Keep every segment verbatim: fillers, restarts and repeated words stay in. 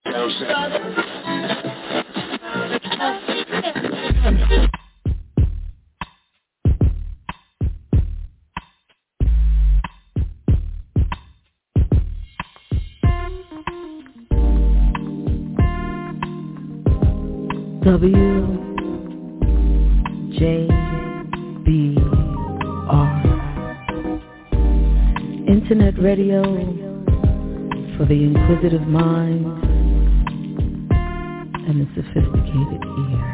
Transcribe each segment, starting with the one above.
W J B R Internet radio for the inquisitive mind and the sophisticated ear.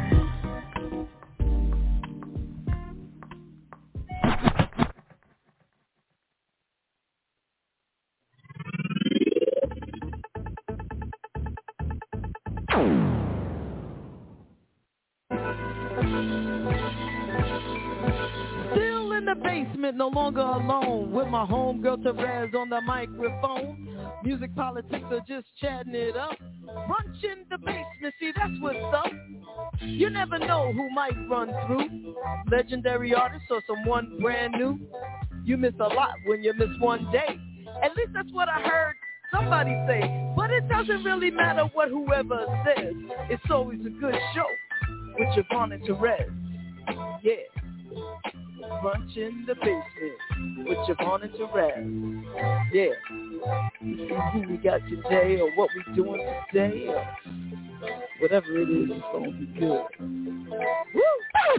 No longer alone with my homegirl Therese on the microphone. Music politics are just chatting it up. Brunch in the basement, see that's what's up. You never know who might run through. Legendary artists or someone brand new. You miss a lot when you miss one day. At least that's what I heard somebody say. But it doesn't really matter what whoever says. It's always a good show with Javon and Therese. Yeah. Brunch in the basement with Javon and Therese. Yeah. You see who we got today or what we doing today or whatever it is, it's going to be good. Woo!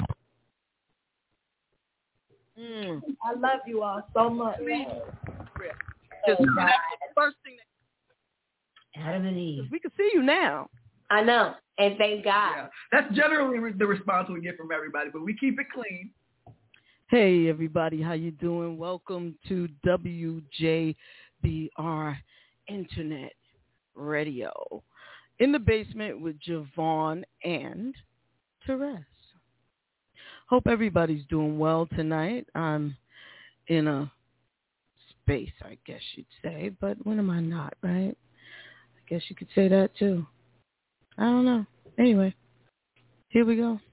Mm. I love you all so much. Just the first thing that Adam and Eve. We can see you now. I know. And thank God. Yeah. That's generally the response we get from everybody, but we keep it clean. Hey everybody, how you doing? Welcome to W J B R Internet Radio. In the basement with Javon and Therese. Hope everybody's doing well tonight. I'm in a space, I guess you'd say, but when am I not, right? I guess you could say that too. I don't know. Anyway, here we go.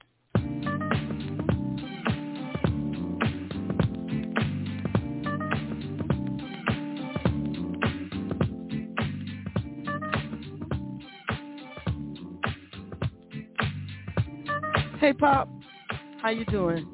Hey, Pop. How you doing?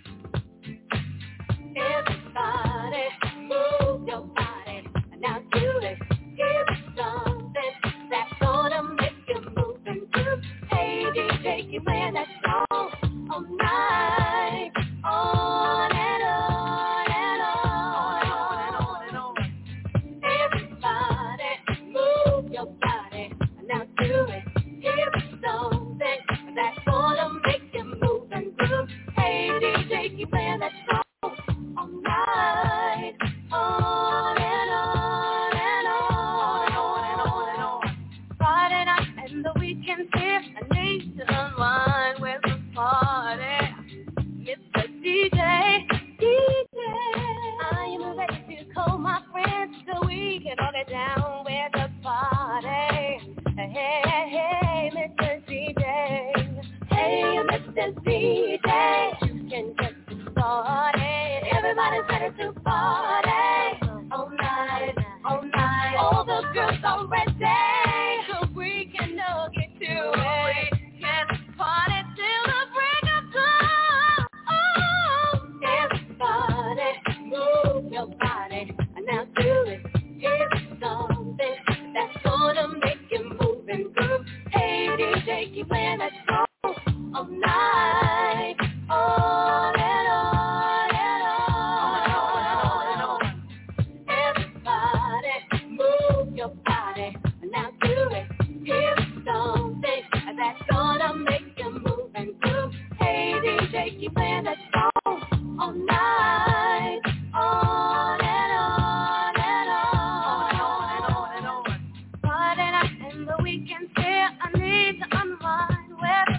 Everybody, move your body. Now do it. Give something that's gonna make you move and groove. Hey, D J, keep playing that song all night. On and on and on and on and on. Everybody, move your body. Now do it. Give something that's gonna make Hey, D J, keep playing that song all night, on and on and on and on and on and on. Friday night and the weekend's here. I need to unwind with the party. Mister D J, D J, I am ready to call my friends so we can all get down with the party. Hey, hey, hey, Mister D J. Hey, Mister D J, you can get started. Everybody's ready to party. All night, all night. All the girls are ready, so we can all get to it. Can party till the break of dawn. Oh, everybody, move your body. Now do it. Here's something that's gonna make you move and groove. Hey, D J, keep playing that song all night, on and on and on and on and on. Everybody, move your body. Now do it. Here's something that's gonna make you move and groove. Hey, D J, keep playing that song all night, on and on and on and on and on. Friday night and the weekend's here. I need to unwind with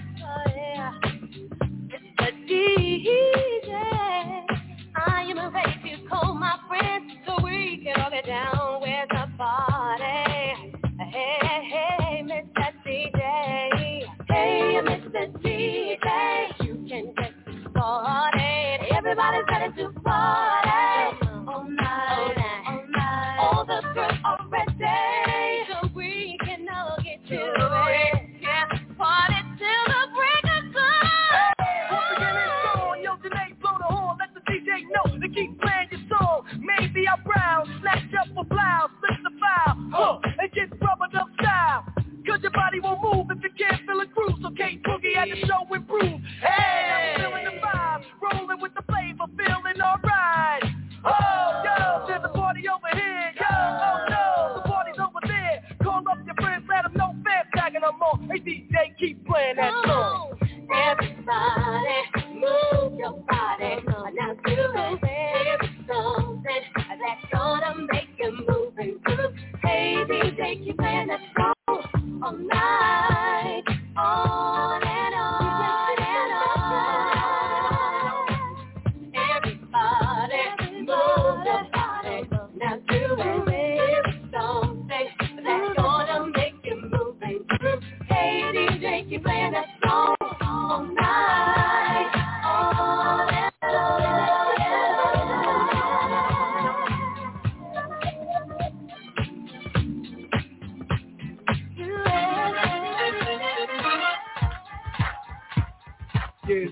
D J, I am ready to call my friends so we can all get down with the party. Hey, hey, hey, Mister D J. Hey, Mister D J, you can get started. Everybody's ready to party. All night, all night, all night. All the girls are ready, so we can all get to it. Yeah, party till the break of dawn. Once again, it's on. Yo, Janae, blow the horn. Let the D J know to keep playing your song. Maybe I'm brown, snatch up a blouse, slip the file, huh, and get rubbered up style. Cause your body won't move if you can't feel a groove. So K Boogie at the show improve. Hey, I'm feeling the vibe, rolling with the flavor, feeling alright. Oh, yo, there's a party over here. Yo, oh no, the party's over there. Call up your friends, let them know fair tagging them on. Hey D J, keep playing that song. Everybody, move your body. Now do it. Here's something that's gonna make you move and groove. Hey D J, keep playing that song all night, on and on and on. Everybody, move your body. Now do it. Here's something that's gonna make you move and groove. Hey D J, keep playing that song all night, on and on. Yeah.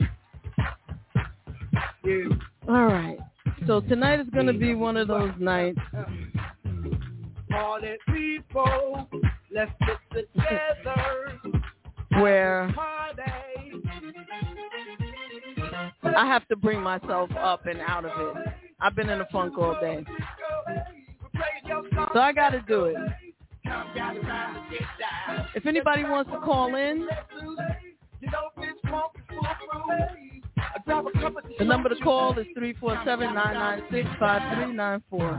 Yeah. All right. So tonight is going to be one of those nights. All the people, let's get together. Where I have to bring myself up and out of it. I've been in a funk all day. So I got to do it. If anybody wants to call in, the number to call is three four seven, nine nine six, five three nine four.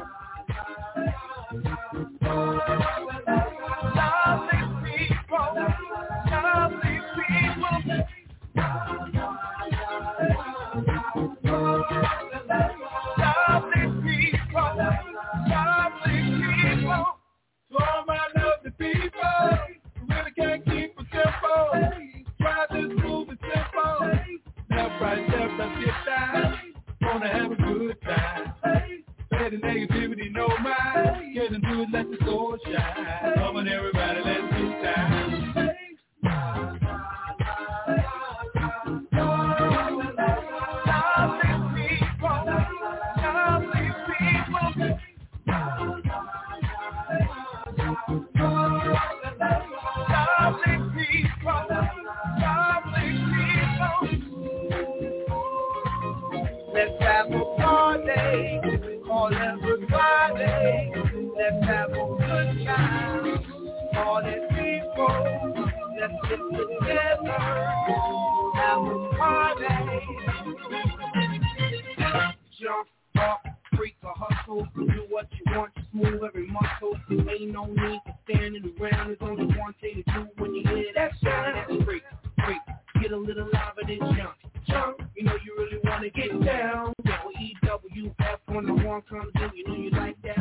Wanna have a good time. Let the negativity know mine. Get into it, let the soul shine. Come on everybody, let's get down. Let's have a party, all everybody. Let's have a good time, all the people. Let's get together, have a party. Jump up, freak or hustle, do what you want, just move every muscle. Ain't no need for standing around, there's only one thing to do when you hear that sound. That's freak, freak, get a little louder than jump. Jump, you know you really want to get down. Well, E W F on the one come through, you know you like that.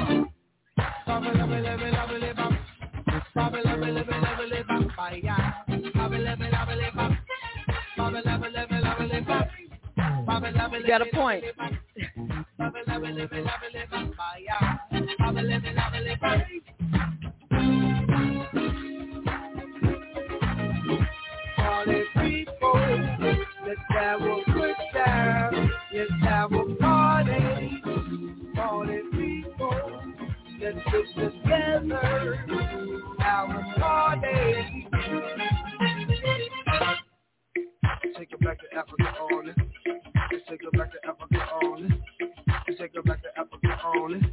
You got a point. All the people, let's have a good time. Let's have a party. All the people, let's get together, have a party. Take it back to Africa on it. Let's take it back to Africa on it. Let's take it back to Africa on it.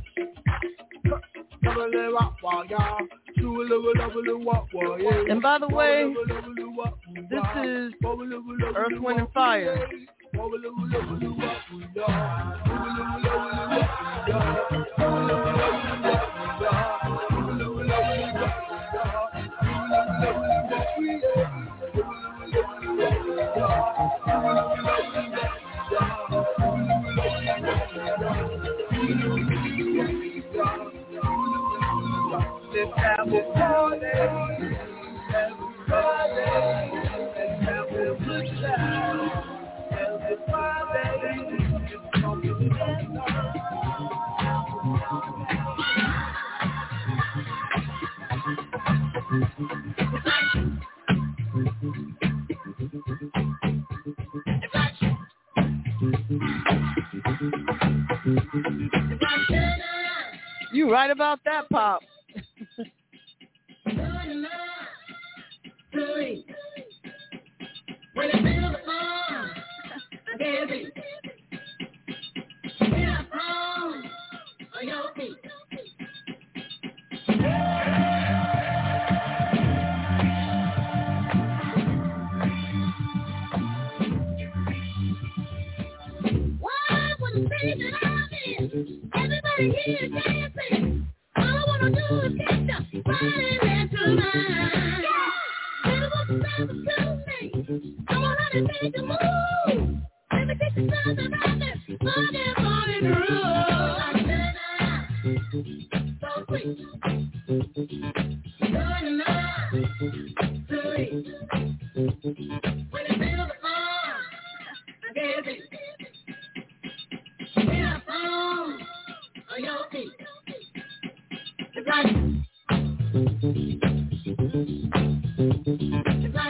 And by the way, this is Earth, Wind, and Fire. Let's have a party, everybody. Let's have a good time, everybody. Let's come together. You right about that, Pop. Everybody here dancing. All I wanna do is get the body into mine. Yeah. Little one sounds to me. Come on, honey, make a move. Let me get the sound around this Monday morning groove. So sweet. Good enough. Sweet. When you feel the fun, get it. Get up on your feet. It's like, it's like,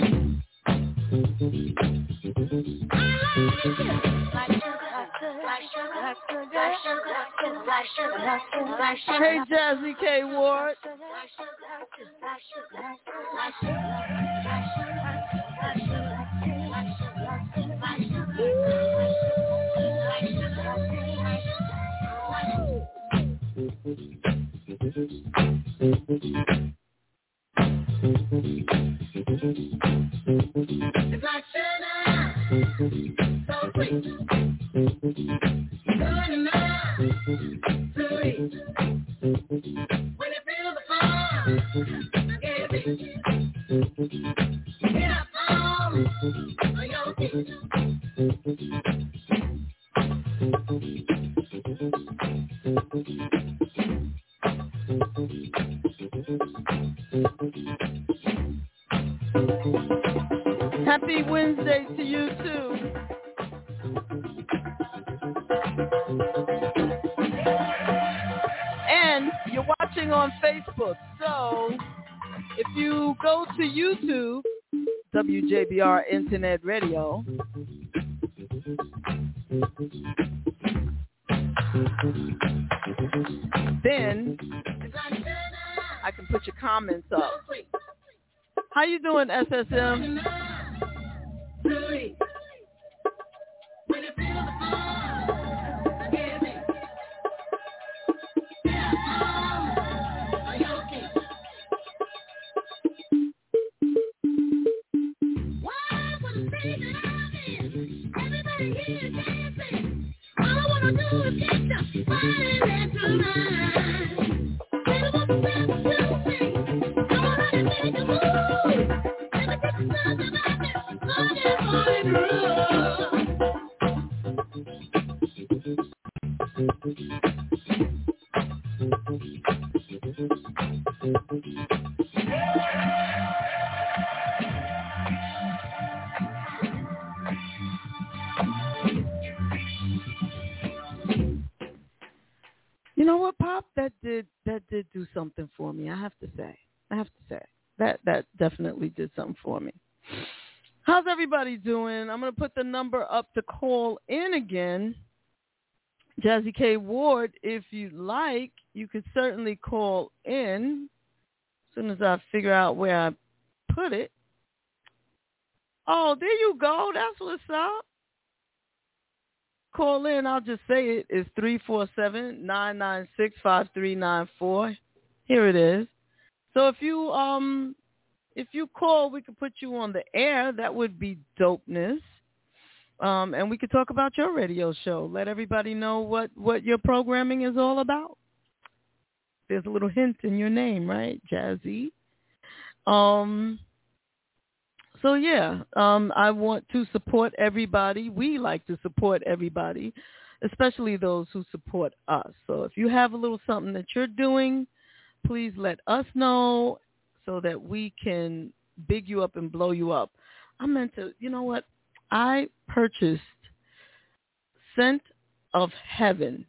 Hey, Jazzy K. Ward. it's like sugar, so sweet. Good enough, sweet. When you feel the fun, get it. Get up on your feet. Happy Wednesday to you, too. And you're watching on Facebook. So if you go to YouTube, W J B R Internet Radio, then I can put your comments up. How you doing, S S M? You know what, Pop? That did that did do something for me. I have to say. I have to say that that definitely did something for me. How's everybody doing? I'm gonna put the number up to call in again. Jazzy K. Ward, if you like, you could certainly call in as soon as I figure out where I put it. Oh, there you go. That's what's up. Call in. I'll just say it. It's three four seven, nine nine six, five three nine four. Here it is. So if you um if you call, we could put you on the air. That would be dopeness. Um, and we could talk about your radio show. Let everybody know what, what your programming is all about. There's a little hint in your name, right? Jazzy. Um, so, yeah, um, I want to support everybody. We like to support everybody, especially those who support us. So if you have a little something that you're doing, please let us know so that we can big you up and blow you up. I meant to, you know what? I purchased Scent of Heaven,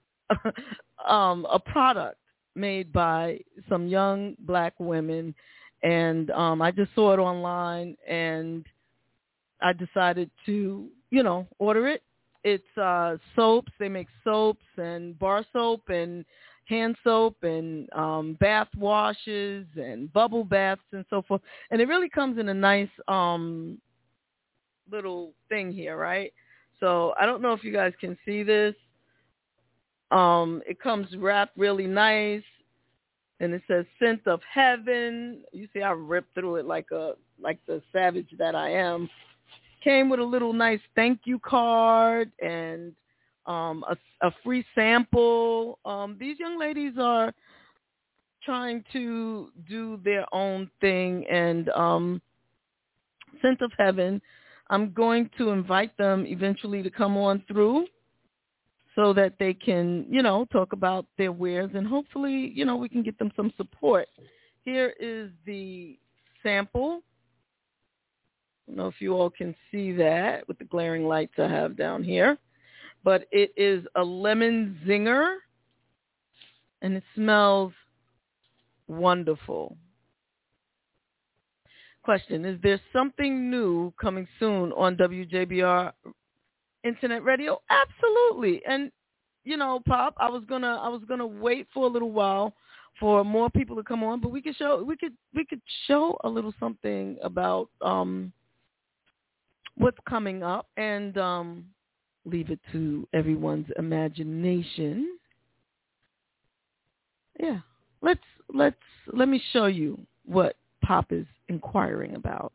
um, a product made by some young black women, And um, I just saw it online, and I decided to, you know, order it. It's uh, soaps. They make soaps and bar soap and hand soap and um, bath washes and bubble baths and so forth. And it really comes in a nice um, little thing here, right? So I don't know if you guys can see this. Um, it comes wrapped really nice, and it says "Scent of Heaven." You see, I ripped through it like a like the savage that I am. Came with a little nice thank you card and um, a, a free sample. Um, these young ladies are trying to do their own thing, and um, Scent of Heaven, I'm going to invite them eventually to come on through so that they can, you know, talk about their wares, and hopefully, you know, we can get them some support. Here is the sample. I don't know if you all can see that with the glaring lights I have down here, but it is a lemon zinger, and it smells wonderful. Question, is there something new coming soon on W J B R Internet Radio? Absolutely. And, you know, Pop, I was gonna I was gonna wait for a little while for more people to come on, but we could show we could we could show a little something about um what's coming up, and um leave it to everyone's imagination. Yeah. Let's let's let me show you what Pop is inquiring about.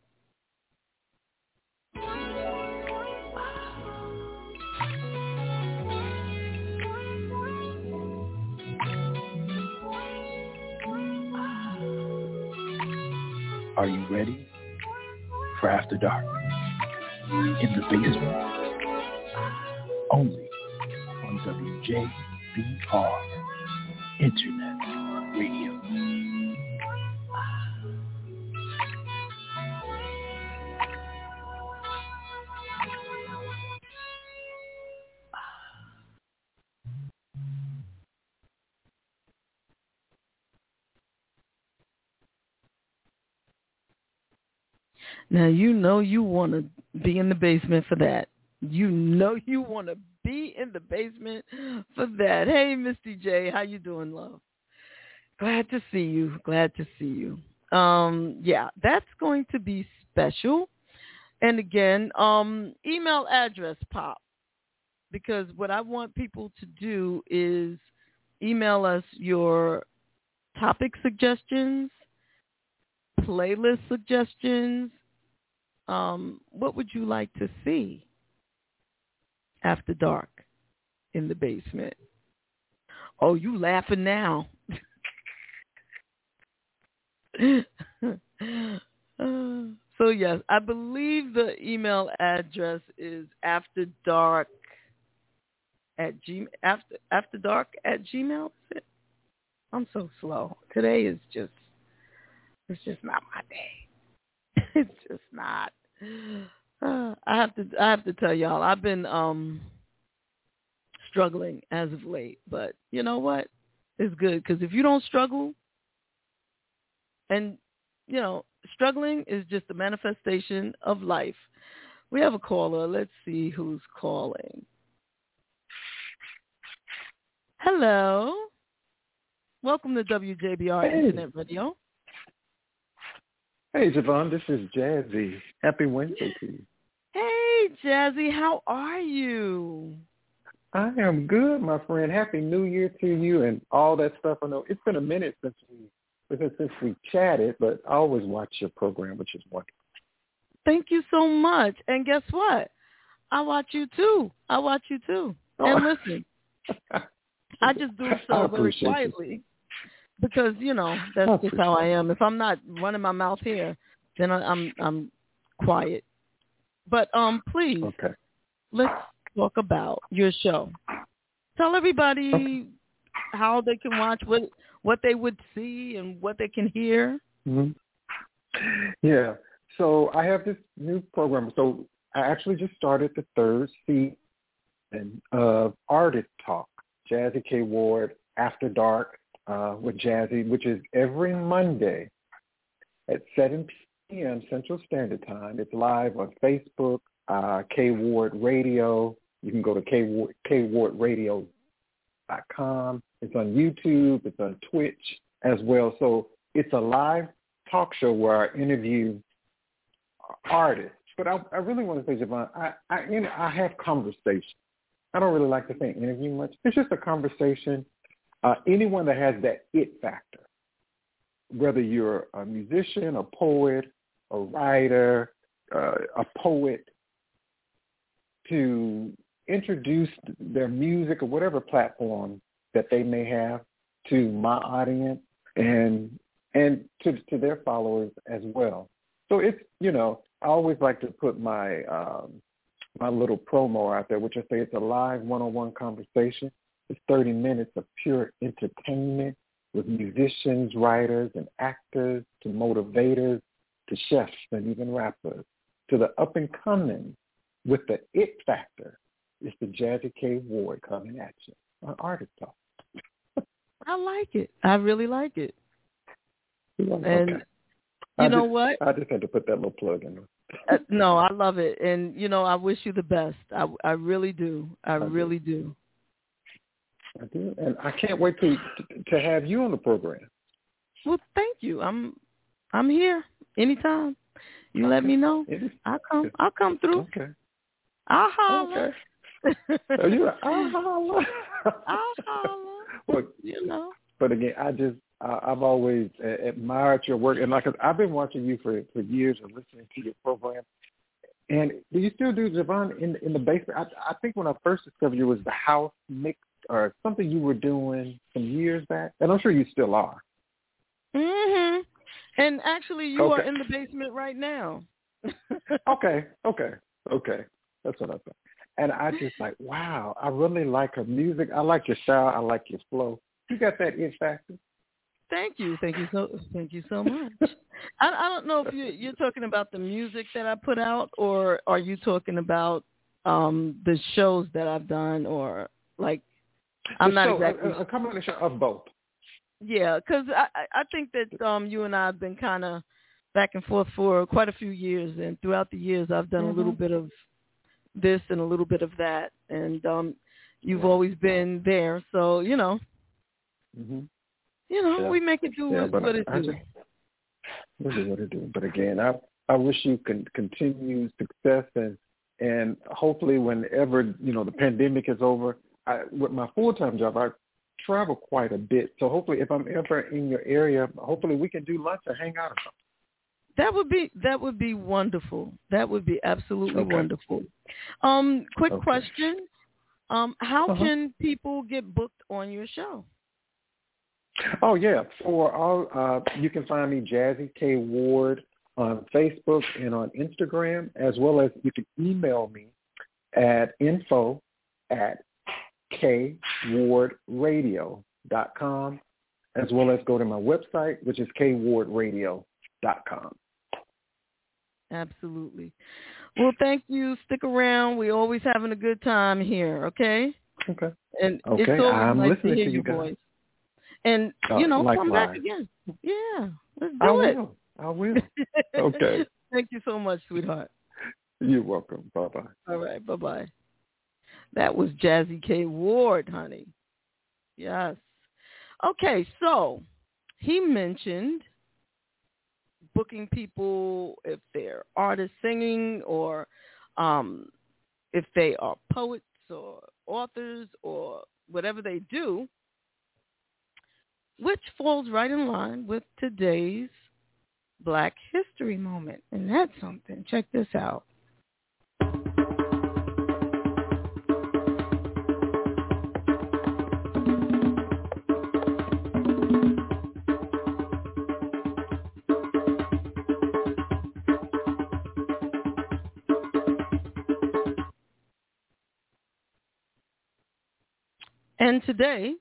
Are you ready for After Dark? In the basement, only on W J B R Internet Radio. Now, you know you want to be in the basement for that. You know you want to be in the basement for that. Hey, Misty J, how you doing, love? Glad to see you. Glad to see you. Um, yeah, that's going to be special. And again, um, email address, Pop, because what I want people to do is email us your topic suggestions, playlist suggestions. Um, what would you like to see after dark in the basement? Oh, you laughing now. uh, so, yes, I believe the email address is after dark at G, after, after dark at Gmail. Is it? I'm so slow. Today is just, it's just not my day. It's just not. Uh, I have to. I have to tell y'all. I've been um, struggling as of late, but you know what? It's good because if you don't struggle, and you know, struggling is just a manifestation of life. We have a caller. Let's see who's calling. Hello. Welcome to W J B R Hey. Internet Radio. Hey, Javon, this is Jazzy. Happy Wednesday to you. Hey, Jazzy, how are you? I am good, my friend. Happy New Year to you and all that stuff. I know it's been a minute since we since we chatted, but I always watch your program, which is wonderful. Thank you so much. And guess what? I watch you too. I watch you too. Oh. And listen, I just do it I so very appreciate quietly. you. Because, you know, that's I just how I am. If I'm not running my mouth here, then I, I'm I'm quiet. But um, please, Okay. let's talk about your show. Tell everybody Okay. how they can watch, what what they would see, and what they can hear. Mm-hmm. Yeah. So I have this new program. So I actually just started the third season of Artist Talk, Jazzy K. Ward, After Dark. Uh, with Jazzy, which is every Monday at seven p.m. Central Standard Time. It's live on Facebook, uh, K Ward Radio. You can go to K Ward Radio dot com. It's on YouTube. It's on Twitch as well. So it's a live talk show where I interview artists. But I, I really want to say, Javon, I, I, you know, I have conversation. I don't really like to say interview much. It's just a conversation. Uh, anyone that has that it factor, whether you're a musician, a poet, a writer, uh, a poet, to introduce their music or whatever platform that they may have to my audience and and to, to their followers as well. So it's, you know, I always like to put my um, my little promo out there, which I say it's a live one-on-one conversation. It's thirty minutes of pure entertainment with musicians, writers, and actors, to motivators, to chefs, and even rappers, to the up-and-coming with the it factor. It's the Jazzy K. Ward coming at you on Artist Talk. I like it. I really like it. Okay. And you I know just, what? I just had to put that little plug in there. uh, no, I love it. And, you know, I wish you the best. I, I really do. I, I really do. do. I do. And I can't wait to to have you on the program. Well, thank you. I'm I'm here anytime. You okay. Let me know. I'll come. I'll come through. Okay. I'll holler. Okay. Are you like, I'll holler. I'll holler. Well, you know. But again, I just uh, I've always uh, admired your work, and like I've been watching you for, for years and listening to your program. And do you still do, Javon, in in the basement? I, I think when I first discovered you was the house mix or something you were doing some years back, and I'm sure you still are. Mhm. And actually, you okay. are in the basement right now. okay. Okay. Okay. That's what I thought. And I just like, wow, I really like her music. I like your style. I like your flow. You got that it factor. Thank you. Thank you so Thank you so much. I, I don't know if you, you're talking about the music that I put out, or are you talking about um, the shows that I've done, or like, I'm the not show, exactly. A, a combination of both. Yeah, because I, I think that um, you and I have been kind of back and forth for quite a few years, and throughout the years I've done mm-hmm. a little bit of this and a little bit of that, and um, you've yeah. always been there. So, you know, mm-hmm. you know, yeah. we make it do yeah, what, what it I, do. I just, what it what it do. But again, I I wish you can continue success, and and hopefully whenever, you know, the pandemic is over, I, with my full-time job, I travel quite a bit. So hopefully if I'm ever in your area, hopefully we can do lunch or hang out or something. That would be that would be wonderful. That would be absolutely okay. wonderful. Um, quick okay. question: um, How uh-huh. can people get booked on your show? Oh yeah, for all uh, you can find me Jazzy K Ward on Facebook and on Instagram, as well as you can email me at info at k ward radio dot com, as well as go to my website, which is k ward radio dot com. Absolutely. Well, thank you. Stick around. We're always having a good time here, okay? Okay. And okay. it's always I'm nice listening to hear to you your guys. voice. And, uh, you know, likewise. come back again. Yeah, let's do I it. will. I will. Okay. Thank you so much, sweetheart. You're welcome. Bye-bye. All right, bye-bye. That was Jazzy K. Ward, honey. Yes. Okay, so he mentioned booking people if they're artists singing, or um, if they are poets or authors or whatever they do, which falls right in line with today's Black History Moment. And that's something. Check this out. And today,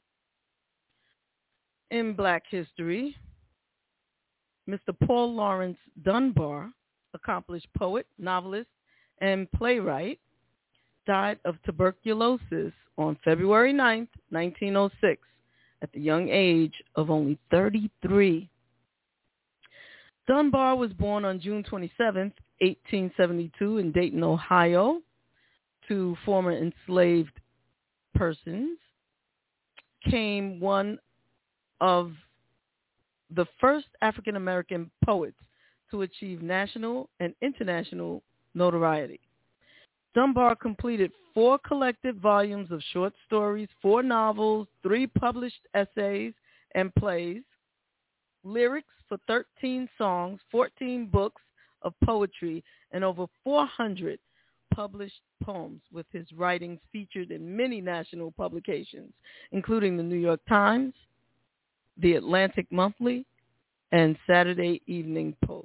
in Black history, Mister Paul Laurence Dunbar, accomplished poet, novelist, and playwright, died of tuberculosis on February ninth, nineteen oh six, at the young age of only thirty-three. Dunbar was born on June twenty-seventh, eighteen seventy-two in Dayton, Ohio, to former enslaved persons. Came one of the first African-American poets to achieve national and international notoriety. Dunbar completed four collected volumes of short stories, four novels, three published essays and plays, lyrics for thirteen songs, fourteen books of poetry, and over four hundred published poems, with his writings featured in many national publications, including the New York Times, the Atlantic Monthly, and Saturday Evening Post.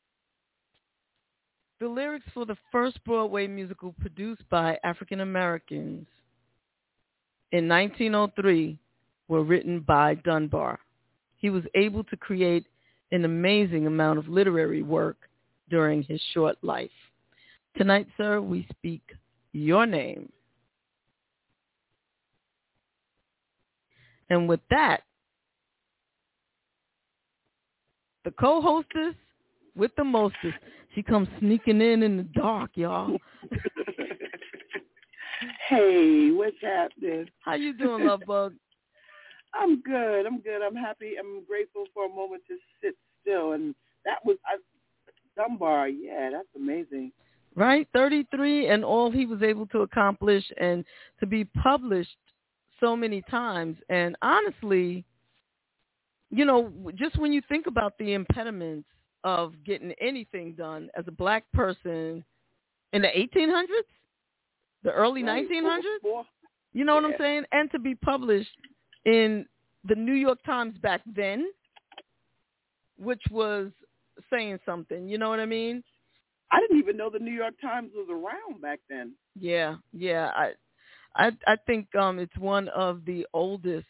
The lyrics for the first Broadway musical produced by African Americans in nineteen oh three were written by Dunbar. He was able to create an amazing amount of literary work during his short life. Tonight, sir, we speak your name. And with that, the co-hostess with the mostest, she comes sneaking in in the dark, y'all. Hey, what's happening? How you doing, love bug? I'm good. I'm good. I'm happy. I'm grateful for a moment to sit still. And that was I, Dunbar. Yeah, that's amazing. Right? thirty-three, and all he was able to accomplish, and to be published so many times. And honestly, you know, just when you think about the impediments of getting anything done as a black person in the eighteen hundreds, the early right. nineteen hundreds, Four, four. You know yeah. what I'm saying? And to be published in the New York Times back then, which was saying something. You know what I mean? I didn't even know the New York Times was around back then. Yeah, yeah. I, I, I think um, it's one of the oldest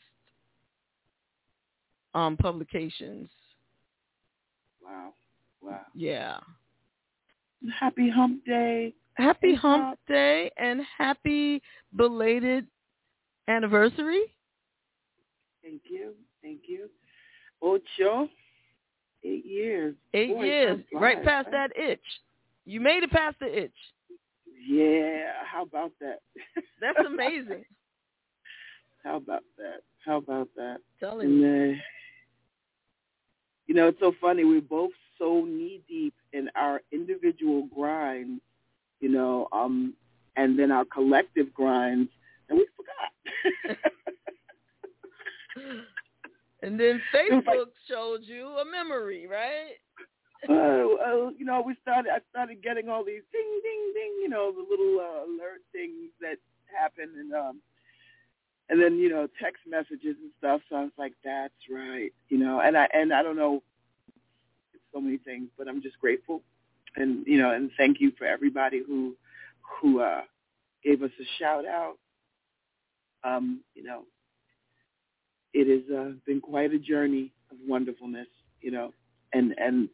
um, publications. Wow, wow. Yeah. Happy Hump Day. Happy hey, Hump Pop. Day and happy belated anniversary. Thank you, thank you. Ocho, eight years. Eight Boy, years, flies, right past right? that itch. You made it past the itch. Yeah, how about that? That's amazing. How about that? How about that? Telling and, you. Uh, you know, it's so funny. We're both so knee-deep in our individual grinds, you know, um, and then our collective grinds, and we forgot. And then Facebook showed you a memory, right? Uh, uh, you know, we started. I started getting all these ding, ding, ding. You know, the little uh, alert things that happen, and um, and then you know, text messages and stuff. So I was like, "That's right," you know. And I and I don't know, it's so many things, but I'm just grateful, and you know, and thank you for everybody who who uh, gave us a shout out. Um, you know, it has uh, been quite a journey of wonderfulness, you know, and and.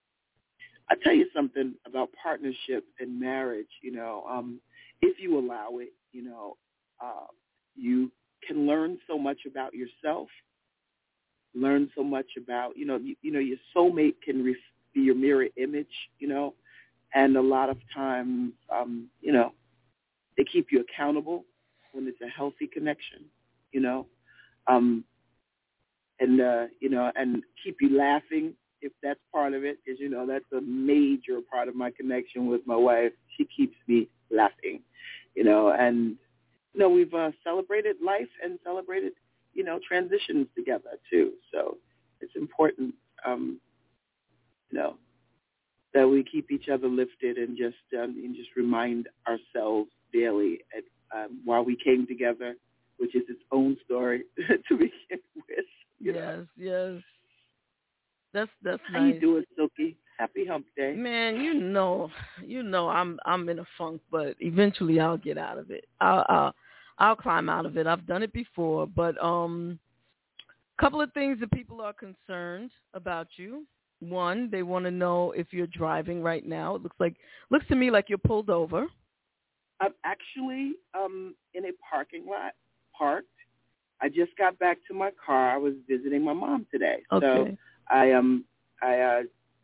I tell you something about partnership and marriage, you know, um, if you allow it, you know, uh, you can learn so much about yourself, learn so much about, you know, you, you know, your soulmate can re- be your mirror image, you know, and a lot of times, um, you know, they keep you accountable when it's a healthy connection, you know, um, and, uh, you know, and keep you laughing. If that's part of it, because, you know, that's a major part of my connection with my wife. She keeps me laughing, you know, and, you know, we've uh, celebrated life and celebrated, you know, transitions together, too. So it's important, um, you know, that we keep each other lifted and just um, and just remind ourselves daily at, um, why we came together, which is its own story to begin with. You yes, know? yes. That's that's How nice. you doing, Silky? Happy Hump Day. Man, you know, you know, I'm I'm in a funk, but eventually I'll get out of it. I'll I'll, I'll climb out of it. I've done it before, but um, a couple of things that people are concerned about you. One, they want to know if you're driving right now. It looks like looks to me like you're pulled over. I'm actually um in a parking lot, parked. I just got back to my car. I was visiting my mom today, Okay. so I um I uh,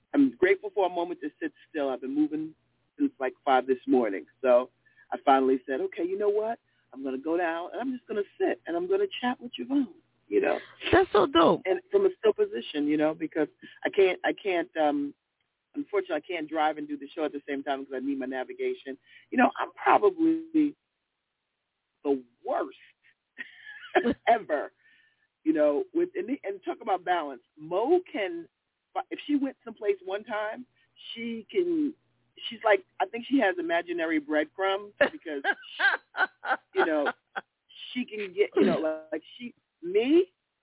I'm grateful for a moment to sit still. I've been moving since like five this morning. So I finally said, okay, you know what? I'm going to go down and I'm just going to sit and I'm going to chat with Javon, you know. That's so dope. And from a still position, you know, because I can't, I can't, um, unfortunately, I can't drive and do the show at the same time because I need my navigation. You know, I'm probably the worst ever, you know, with, and, and talk about balance. Mo can, if she went someplace one time, she can, she's like, I think she has imaginary breadcrumbs because, you know, she can get, you know, like she, me,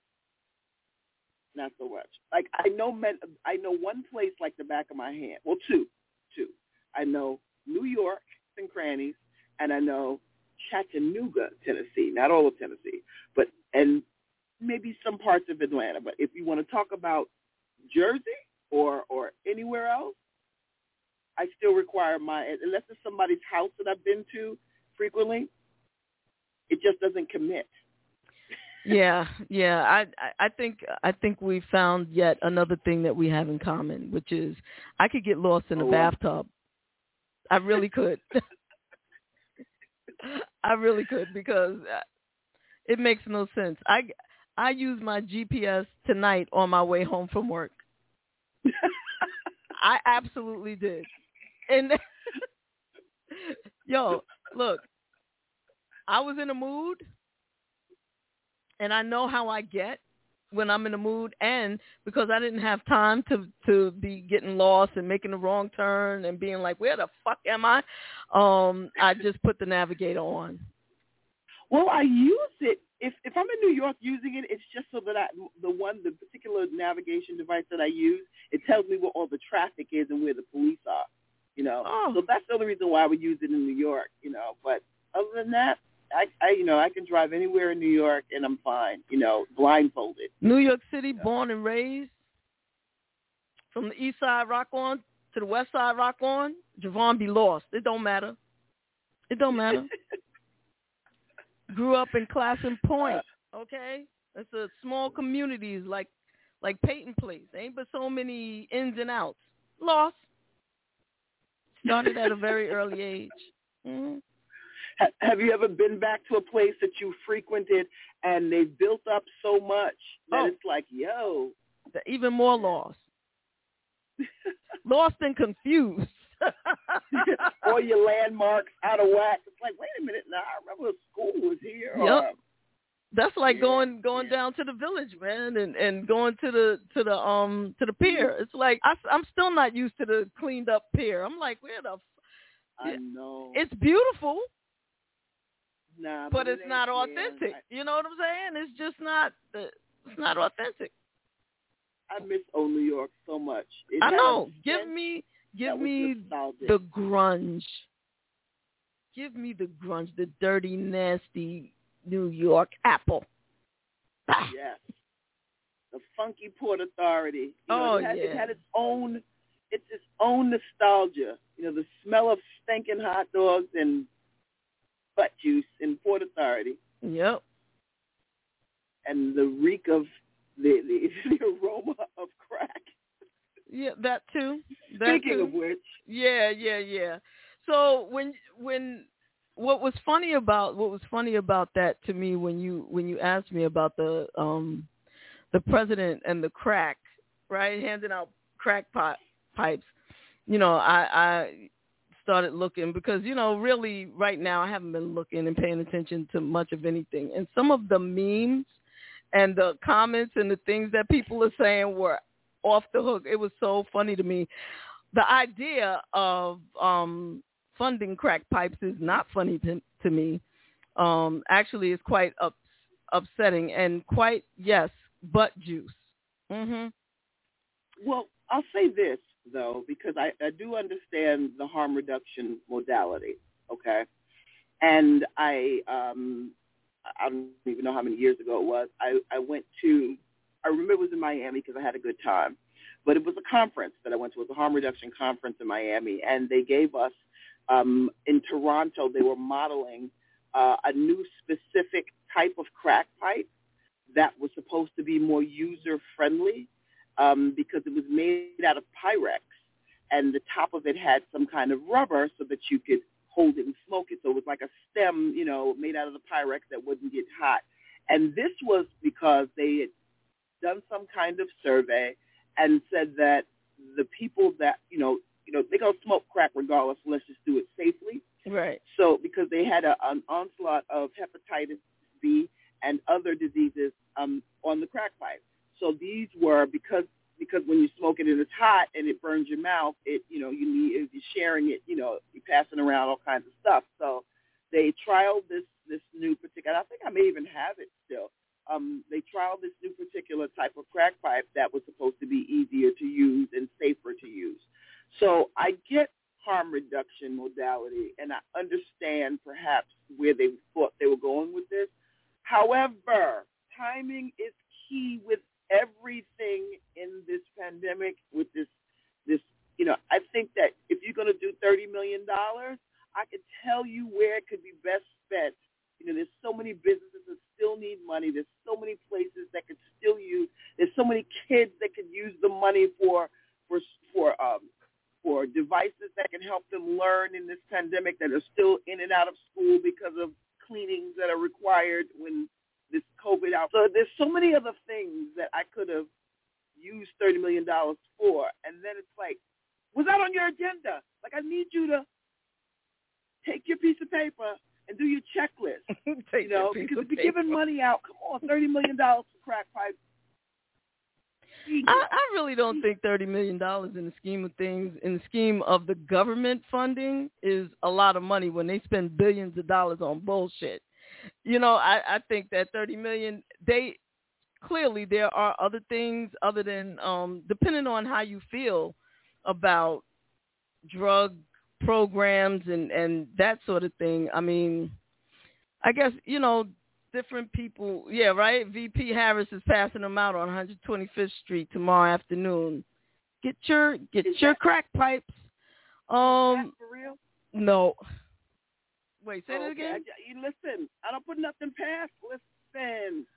not so much. Like I know, men, I know one place like the back of my hand. Well, two, two. I know New York and crannies, and I know Chattanooga, Tennessee. Not all of Tennessee, but and maybe some parts of Atlanta. But if you want to talk about Jersey or or anywhere else, I still require my, unless it's somebody's house that I've been to frequently, it just doesn't commit. Yeah, yeah. I, I think I think we found yet another thing that we have in common, which is I could get lost in a oh, bathtub. I really could. I really could because it makes no sense. I, I use my G P S tonight on my way home from work. I absolutely did. And yo, look, I was in a mood, and I know how I get when I'm in a mood, and because I didn't have time to, to be getting lost and making the wrong turn and being like, where the fuck am I? Um, I just put the navigator on. Well, I use it. If if I'm in New York using it, it's just so that I, the one, the particular navigation device that I use, it tells me where all the traffic is and where the police are, you know. Oh. So that's the only reason why I would use it in New York, you know. But other than that, I, I, you know, I can drive anywhere in New York and I'm fine, you know, blindfolded. New York City, yeah. Born and raised, from the east side rock on to the west side rock on, Javon be lost. It don't matter. It don't matter. Grew up in Classen Point, okay? It's a small communities like like Peyton Place. Ain't but so many ins and outs. Lost. Started at a very early age. Mm-hmm. Have you ever been back to a place that you frequented and they built up so much that oh. it's like, yo. Even more lost. Lost and confused. Or your landmarks out of whack. It's like, wait a minute, now I remember school was here. Yep. Or, That's like yeah, going going yeah. down to the village, man, and, and going to the to the um to the pier. It's like I, I'm still not used to the cleaned up pier. I'm like, where the? F-? I know. It's beautiful. Nah, but, but it's it not authentic. Yeah, I, you know what I'm saying? It's just not. It's not authentic. I miss old New York so much. It I know. Give me, give me nostalgic. the grunge. Give me the grunge, the dirty, nasty New York apple. Ah. Yes. The funky Port Authority. You know, oh it had, yeah. It had its own. It's its own nostalgia. You know, the smell of stinking hot dogs and butt juice in Port Authority. Yep. And the reek of the the, the aroma of crack. Yeah, that too. That Speaking too. of which. Yeah, yeah, yeah. So when when what was funny about what was funny about that to me when you when you asked me about the um the president and the crack, right, handing out crack pot, pipes, you know, I I started looking because, you know, really right now I haven't been looking and paying attention to much of anything. And some of the memes and the comments and the things that people are saying were off the hook. It was so funny to me. The idea of um, funding crack pipes is not funny to, to me. Um, actually, it's quite up, upsetting and quite, yes, butt juice. Mm-hmm. Well, I'll say this, though, because I, I do understand the harm reduction modality, okay? And I um, I don't even know how many years ago it was. I, I went to, I remember it was in Miami because I had a good time. But it was a conference that I went to. It was a harm reduction conference in Miami. And they gave us, um, in Toronto, they were modeling uh, a new specific type of crack pipe that was supposed to be more user-friendly. um, because it was made out of Pyrex, and the top of it had some kind of rubber so that you could hold it and smoke it. So it was like a stem, you know, made out of the Pyrex that wouldn't get hot. And this was because they had done some kind of survey and said that the people that, you know, you know, they're going to smoke crack regardless, so let's just do it safely. Right. So because they had a, an onslaught of hepatitis B and other diseases um, on the crack pipe. So these were, because because when you smoke it and it's hot and it burns your mouth, it, you know, you need, if you're sharing it, you know, you're passing around all kinds of stuff. So they trialed this, this new particular, I think I may even have it still. Um, they trialed this new particular type of crack pipe that was supposed to be easier to use and safer to use. So I get harm reduction modality, and I understand perhaps where they thought they were going with this. However, timing is key with everything in this pandemic, with this, this, you know, I think that if you're going to do thirty million dollars, I could tell you where it could be best spent. You know, there's so many businesses that still need money. There's so many places that could still use. There's so many kids that could use the money for for for um for devices that can help them learn in this pandemic that are still in and out of school because of cleanings that are required when this COVID out. So there's so many other things that I could have used thirty million dollars for, and then it's like, was that on your agenda? Like, I need you to take your piece of paper and do your checklist, you know, because if you're giving money out, come on, thirty million dollars for crack pipes. I, I really don't think thirty million dollars in the scheme of things, in the scheme of the government funding, is a lot of money when they spend billions of dollars on bullshit. You know, I, I think that thirty million dollars, they clearly there are other things other than, um, depending on how you feel about drug programs and, and that sort of thing. I mean, I guess, you know, different people, yeah, right? V P Harris is passing them out on one hundred twenty-fifth Street tomorrow afternoon. Get your get is your that, crack pipes. Um, is that for real? No. Wait, say oh, that again? Okay. I, you listen, I don't put nothing past. Listen.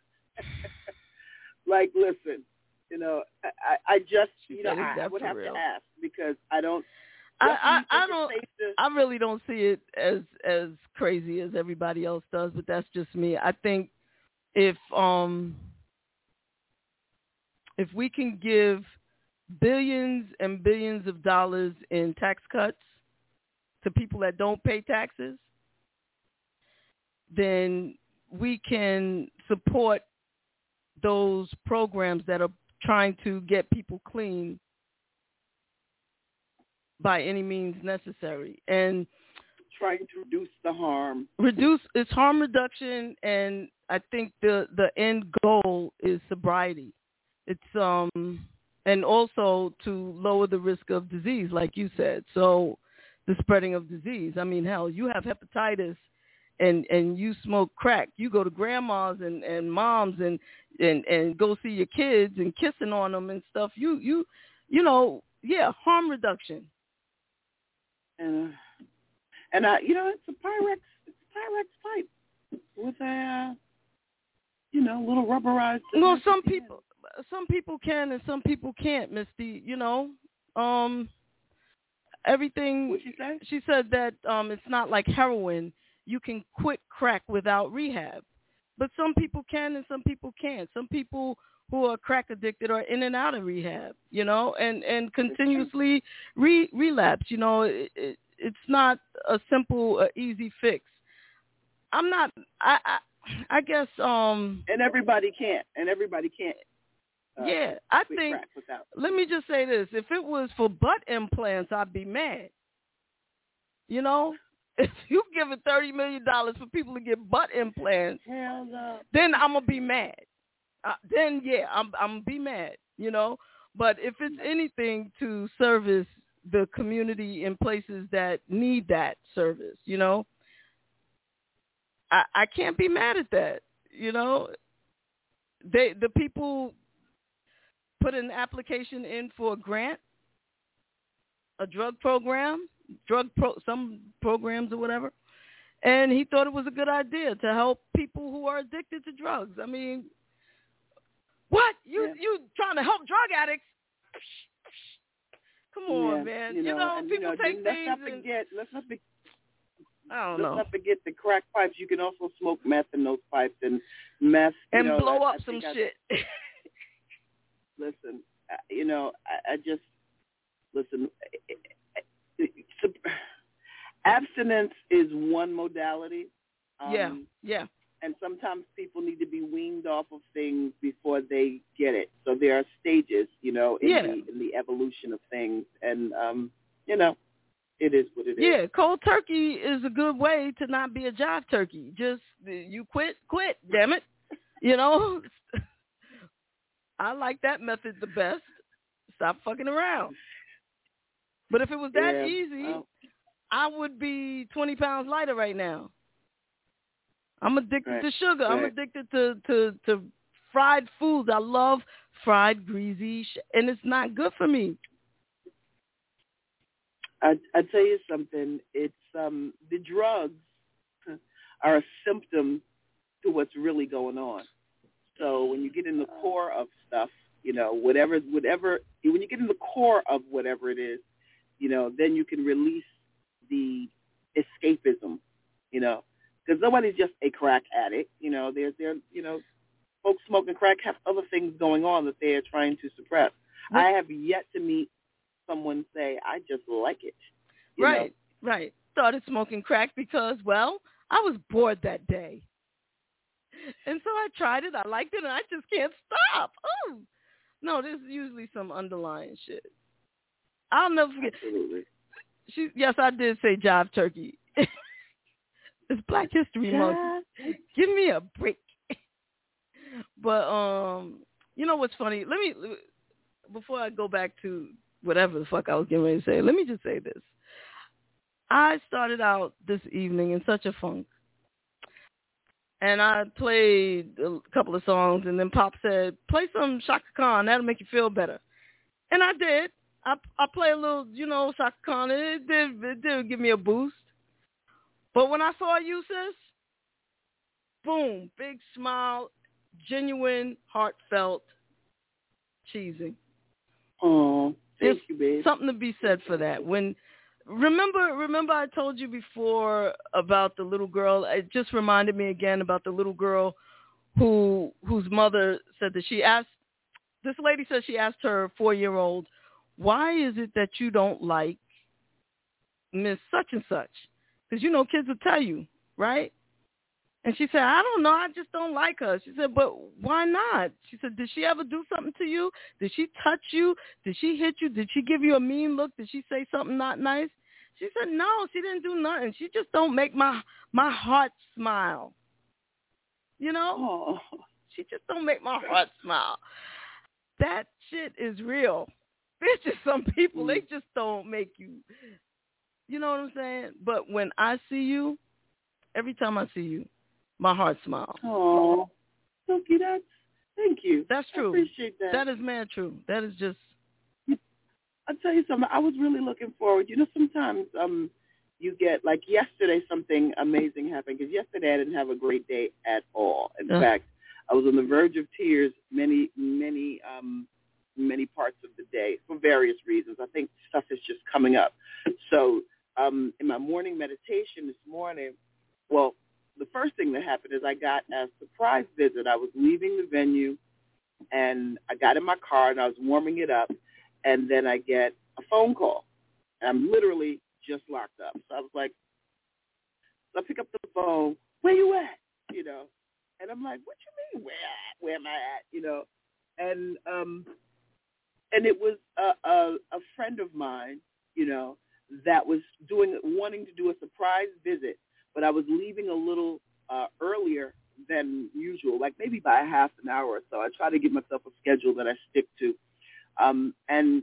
like, listen, you know, I, I just, She you know, said, I, I would have real? to ask because I don't, I, I, I don't. To... I really don't see it as as crazy as everybody else does, but that's just me. I think if um if we can give billions and billions of dollars in tax cuts to people that don't pay taxes, then we can support those programs that are trying to get people clean by any means necessary, and trying to reduce the harm. Reduce it's harm reduction, and I think the the end goal is sobriety. It's um and also to lower the risk of disease, like you said. So the spreading of disease. I mean, hell, you have hepatitis, and and you smoke crack. You go to grandmas and, and moms and, and and go see your kids and kissing on them and stuff. You you you know yeah harm reduction. And, uh, and uh, you know, it's a Pyrex, it's a Pyrex pipe with a, uh, you know, little rubberized. Well, some people, some people can and some people can't, Misty. You know, um, everything. What'd she say? She said that um, it's not like heroin. You can quit crack without rehab, but some people can and some people can't. Some people who are crack addicted are in and out of rehab, you know, and, and continuously re- relapse. You know, it, it, it's not a simple, uh, easy fix. I'm not, I, I, I guess. Um, and everybody can't, and everybody can't. Uh, yeah, I think, without. Let me just say this. If it was for butt implants, I'd be mad. You know, if you've given thirty million dollars for people to get butt implants, Hell no. then I'm going to be mad. Uh, then yeah, I'm I'm be mad, you know. But if it's anything to service the community in places that need that service, you know, I I can't be mad at that. You know, they the people put an application in for a grant, a drug program, drug pro some programs or whatever, and he thought it was a good idea to help people who are addicted to drugs. I mean. What? You yeah. you trying to help drug addicts? Come on, yeah, man. You know, you know and, people you know, take let's things not and, forget. Let's not forget. I don't let's know. not forget the crack pipes. You can also smoke meth in those pipes and meth. You and know, blow I, up I some I, shit. Listen, I, you know, I, I just listen. Abstinence is one modality. Um, yeah, yeah. And sometimes people need to be weaned off of things before they get it. So there are stages, you know, in Yeah. the in the evolution of things, and um, you know, it is what it is. Yeah, cold turkey is a good way to not be a jive turkey. Just you quit, quit, damn it. You know, I like that method the best. Stop fucking around. But if it was that Yeah, easy, well, I would be twenty pounds lighter right now. I'm addicted right, to sugar. right. I'm addicted to, to, to fried foods. I love fried, greasy, sh- and it's not good for me. I I tell you something. It's um the drugs are a symptom to what's really going on. So when you get in the core of stuff, you know, whatever whatever when you get in the core of whatever it is, you know, then you can release the escapism, you know, because nobody's just a crack addict. You know, there's there you know, folks smoking crack have other things going on that they are trying to suppress. What? I have yet to meet someone say, I just like it. You Right, know? right. Started smoking crack because, well, I was bored that day. And so I tried it. I liked it, and I just can't stop. Oh, no, there's usually some underlying shit. I'll never forget. Absolutely. She, yes, I did say jive turkey. It's Black History Month. Give me a break. But, um, you know what's funny? Let me, before I go back to whatever the fuck I was getting ready to say, let me just say this. I started out this evening in such a funk. And I played a couple of songs, and then Pop said, play some Chaka Khan. That'll make you feel better. And I did. I I play a little, you know, Chaka Khan, and it did, it did give me a boost. But when I saw you, sis, boom, big smile, genuine, heartfelt, cheesy. Oh, thank There's you, babe. something to be said for that. When remember, remember, I told you before about the little girl. It just reminded me again about the little girl who whose mother said that she asked. This lady said she asked her four-year-old, "Why is it that you don't like Miss Such and Such?" Because you know kids will tell you, right? And she said, I don't know, I just don't like her. She said, but why not? She said, did she ever do something to you? Did she touch you? Did she hit you? Did she give you a mean look? Did she say something not nice? She said, no, she didn't do nothing. She just don't make my my heart smile. You know? Oh. She just don't make my heart smile. That shit is real. There's just some people, they just don't make you, you know what I'm saying? But when I see you, every time I see you, my heart smiles. Oh, Silky, that's, thank you. That's true. I appreciate that. That is mad true. That is just. I'll tell you something. I was really looking forward. You know, sometimes um, you get, like yesterday, something amazing happened. Because yesterday I didn't have a great day at all. In Uh. fact, I was on the verge of tears many, many, um, many parts of the day for various reasons. I think stuff is just coming up. So um, in my morning meditation this morning, well, the first thing that happened is I got a surprise visit. I was leaving the venue, and I got in my car, and I was warming it up, and then I get a phone call. And I'm literally just locked up. So I was like, so I pick up the phone, where you at? You know, and I'm like, what you mean, where at? Where am I at? You know, and um, and it was a, a, a friend of mine, you know, that was doing wanting to do a surprise visit. But I was leaving a little uh, earlier than usual, like maybe by a half an hour or so. I try to give myself a schedule that I stick to. Um, and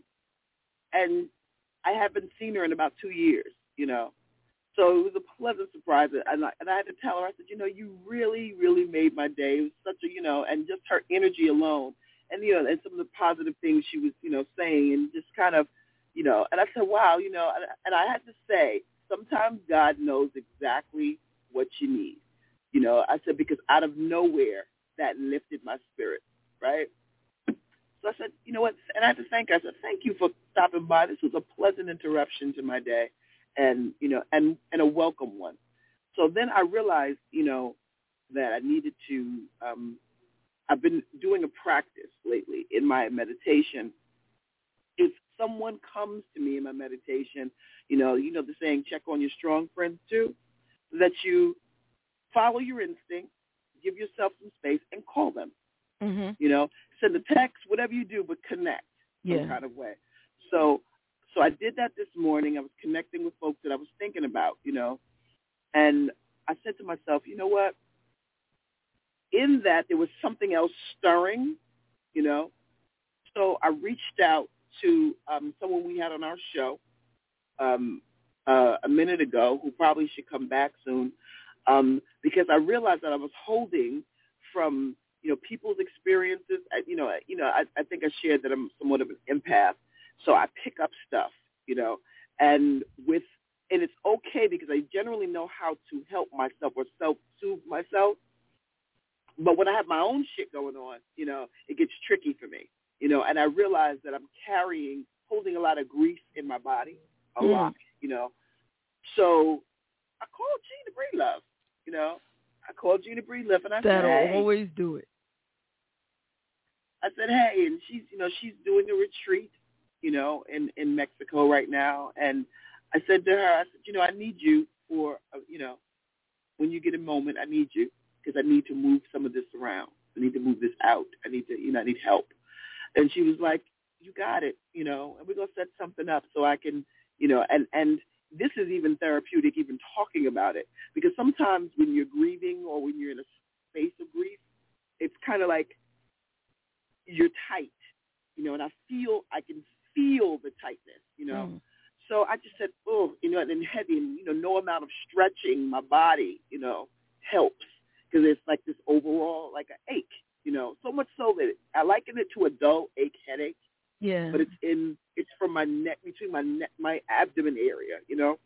and I haven't seen her in about two years, you know. So it was a pleasant surprise. And I, and I had to tell her, I said, you know, you really, really made my day. It was such a, you know, and just her energy alone. And, you know, and some of the positive things she was, you know, saying and just kind of, you know. And I said, wow, you know, and, and I had to say, sometimes God knows exactly what you need. You know, I said, because out of nowhere, that lifted my spirit, right? So I said, you know what? And I had to thank her. I said, thank you for stopping by. This was a pleasant interruption to my day, and you know, and and a welcome one. So then I realized, you know, that I needed to. Um, I've been doing a practice lately in my meditation. If someone comes to me in my meditation, you know, you know the saying, check on your strong friends too, that you follow your instinct, give yourself some space, and call them. Mm-hmm. You know, send a text, whatever you do, but connect yeah. some kind of way. So, so I did that this morning. I was connecting with folks that I was thinking about, you know, and I said to myself, you know what? In that, there was something else stirring, you know. So I reached out to um, someone we had on our show um, uh, a minute ago, who probably should come back soon, um, because I realized that I was holding from, you know, people's experiences. I, you know, you know, I, I think I shared that I'm somewhat of an empath, so I pick up stuff, you know, and with, and it's okay because I generally know how to help myself or self-soothe myself. But when I have my own shit going on, you know, it gets tricky for me, you know, and I realize that I'm carrying, holding a lot of grief in my body, a mm. lot, you know. So I called Gina Breedlove, you know. I called Gina Breedlove and I That'll said, hey. always do it. I said, hey, and she's, you know, she's doing a retreat, you know, in, in Mexico right now. And I said to her, I said, you know, I need you for, uh, you know, when you get a moment, I need you. Because I need to move some of this around. I need to move this out. I need to, you know, I need help. And she was like, you got it, you know, and we're going to set something up so I can, you know, and, and this is even therapeutic, even talking about it. Because sometimes when you're grieving or when you're in a space of grief, it's kind of like you're tight, you know, and I feel, I can feel the tightness, you know. Mm. So I just said, oh, you know, and then heavy, and, you know, no amount of stretching my body, you know, helps. Because it's like this overall, like an ache, you know, so much so that I liken it to a dull ache headache. Yeah. But it's in, it's from my neck, between my neck, my abdomen area, you know.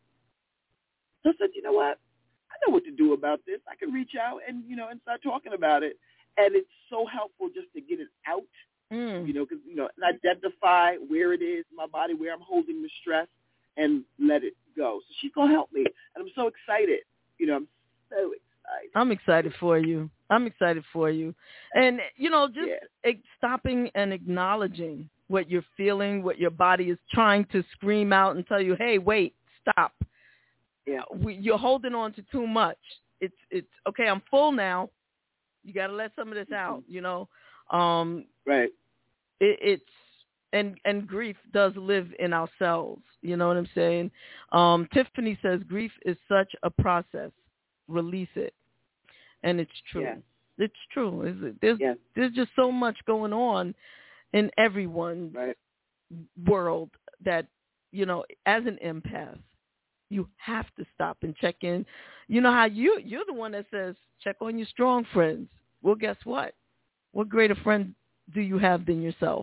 So I said, you know what? I know what to do about this. I can reach out and, you know, and start talking about it. And it's so helpful just to get it out, mm. you know, because, you know, and identify where it is in my body, where I'm holding the stress, and let it go. So she's going to help me. And I'm so excited. You know, I'm so excited. I'm excited for you. I'm excited for you. And, you know, just yeah. stopping and acknowledging what you're feeling, what your body is trying to scream out and tell you, hey, wait, stop. Yeah. We, you're holding on to too much. It's, it's okay, I'm full now. You got to let some of this mm-hmm. out, you know. Um, right. It, it's, and, and grief does live in ourselves. You know what I'm saying? Um, Tiffany says grief is such a process. Release it. And it's true. Yeah. It's true. Is it? There's yeah. there's just so much going on in everyone's right. world that, you know, as an empath, you have to stop and check in. You know how you you're the one that says check on your strong friends. Well, guess what? What greater friend do you have than yourself?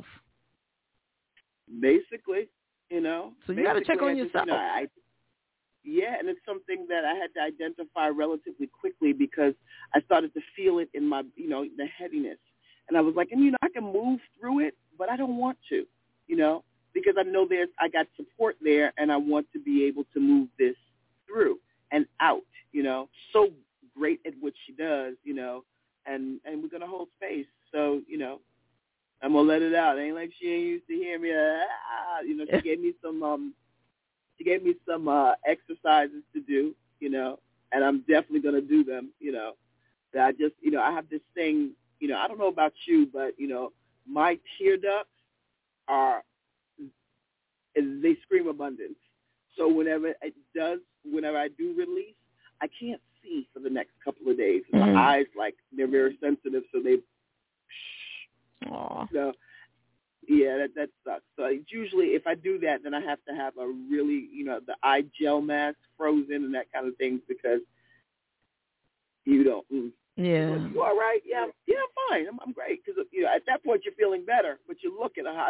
Basically, you know. So you got to check on just, yourself. You know, I, Yeah, and it's something that I had to identify relatively quickly because I started to feel it in my, you know, the heaviness. And I was like, and, you know, I can move through it, but I don't want to, you know, because I know there's, I got support there and I want to be able to move this through and out, you know. So great at what she does, you know, and, and we're going to hold space. So, you know, I'm going to let it out. It ain't like she ain't used to hear me. Ah, you know, she gave me some, um, She gave me some uh, exercises to do, you know, and I'm definitely going to do them, you know. That I just, you know, I have this thing, you know, I don't know about you, but, you know, my tear ducts are, they scream abundance. So whenever it does, whenever I do release, I can't see for the next couple of days. Mm-hmm. My eyes, like, they're very sensitive, so they, Aww. So, yeah, that that sucks. So it's usually if I do that, then I have to have a really, you know, the eye gel mask frozen and that kind of thing because you don't. Mm. Yeah. Like, you all right? Yeah, yeah, I'm fine. I'm, I'm great because you know at that point you're feeling better, but you're looking hot.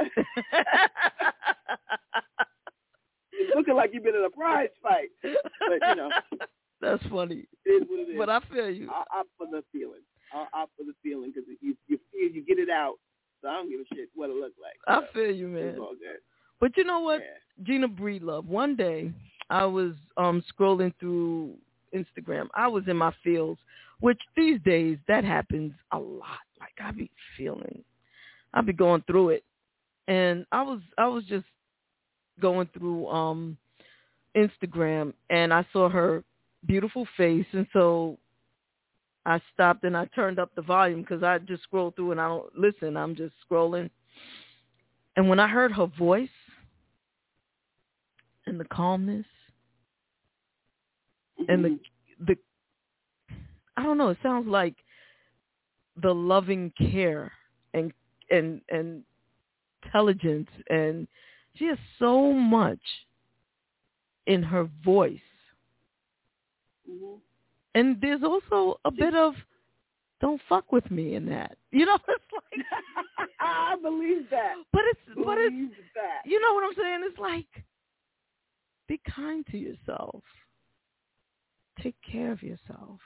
You're looking like you've been in a prize fight, but you know. That's funny. It is what it is. But I feel you. I opt for the feeling. I opt for the feeling because you you feel you get it out. so I don't give a shit what it looks like. I so feel you, man. It's all good. But you know what, Yeah. Gina Breedlove, one day I was um, scrolling through Instagram. I was in my feels, which these days that happens a lot. Like I be feeling, I be going through it, and I was I was just going through um, Instagram, and I saw her beautiful face, and so I stopped and I turned up the volume because I just scroll through and I don't listen. I'm just scrolling, and when I heard her voice and the calmness Mm-hmm. and the the I don't know, it sounds like the loving care and and and intelligence, and she has so much in her voice. Mm-hmm. And there's also a bit of don't fuck with me in that. You know, it's like I believe that. But it's believe but it's that. You know what I'm saying? It's like be kind to yourself. Take care of yourself.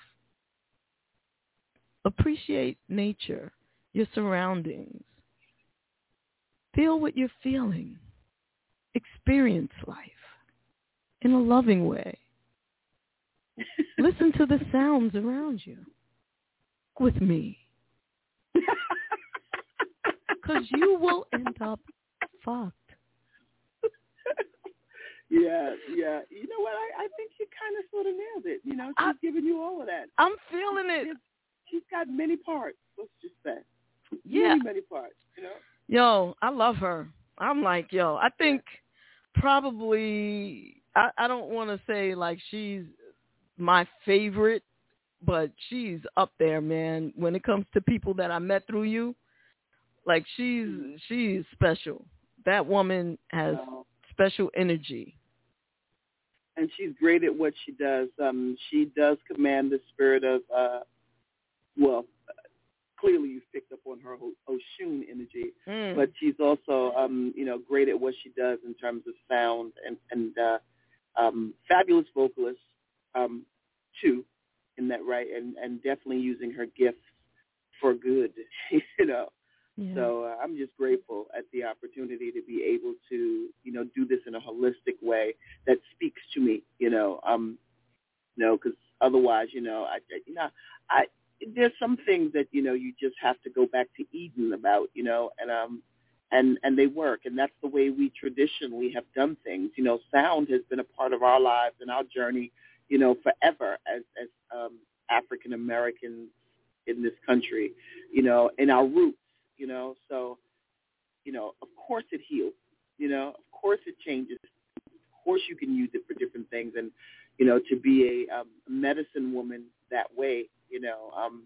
Appreciate nature, your surroundings. Feel what you're feeling. Experience life in a loving way. Listen to the sounds around you with me. Because you will end up fucked. Yeah, yeah. You know what? I, I think she kind of sort of nailed it. You know, she's I, giving you all of that. I'm feeling it. She's, she's got many parts. Let's just say. Yeah. Many, many parts, you know? Yo, I love her. I'm like, yo, I think probably, I, I don't want to say like she's my favorite, but she's up there, man. When it comes to people that I met through you, like she's, she's special. That woman has Wow. special energy. And she's great at what she does. Um, she does command the spirit of, uh, well, clearly you've picked up on her Oshun energy, Mm. but she's also, um, you know, great at what she does in terms of sound and, and uh, um, fabulous vocalist, um, too, in that right, and, and definitely using her gifts for good, you know. Yeah. So uh, I'm just grateful at the opportunity to be able to, you know, do this in a holistic way that speaks to me, you know, um, you know, because otherwise, you know, I, you know, I, there's some things that, you know, you just have to go back to Eden about, you know, and, um, and, and they work. And that's the way we traditionally have done things. You know, sound has been a part of our lives and our journey, you know, forever as, as, um, African Americans in this country, you know, in our roots. You know, so, you know, of course it heals, you know, of course it changes. Of course you can use it for different things. And, you know, to be a um, medicine woman that way, you know, um,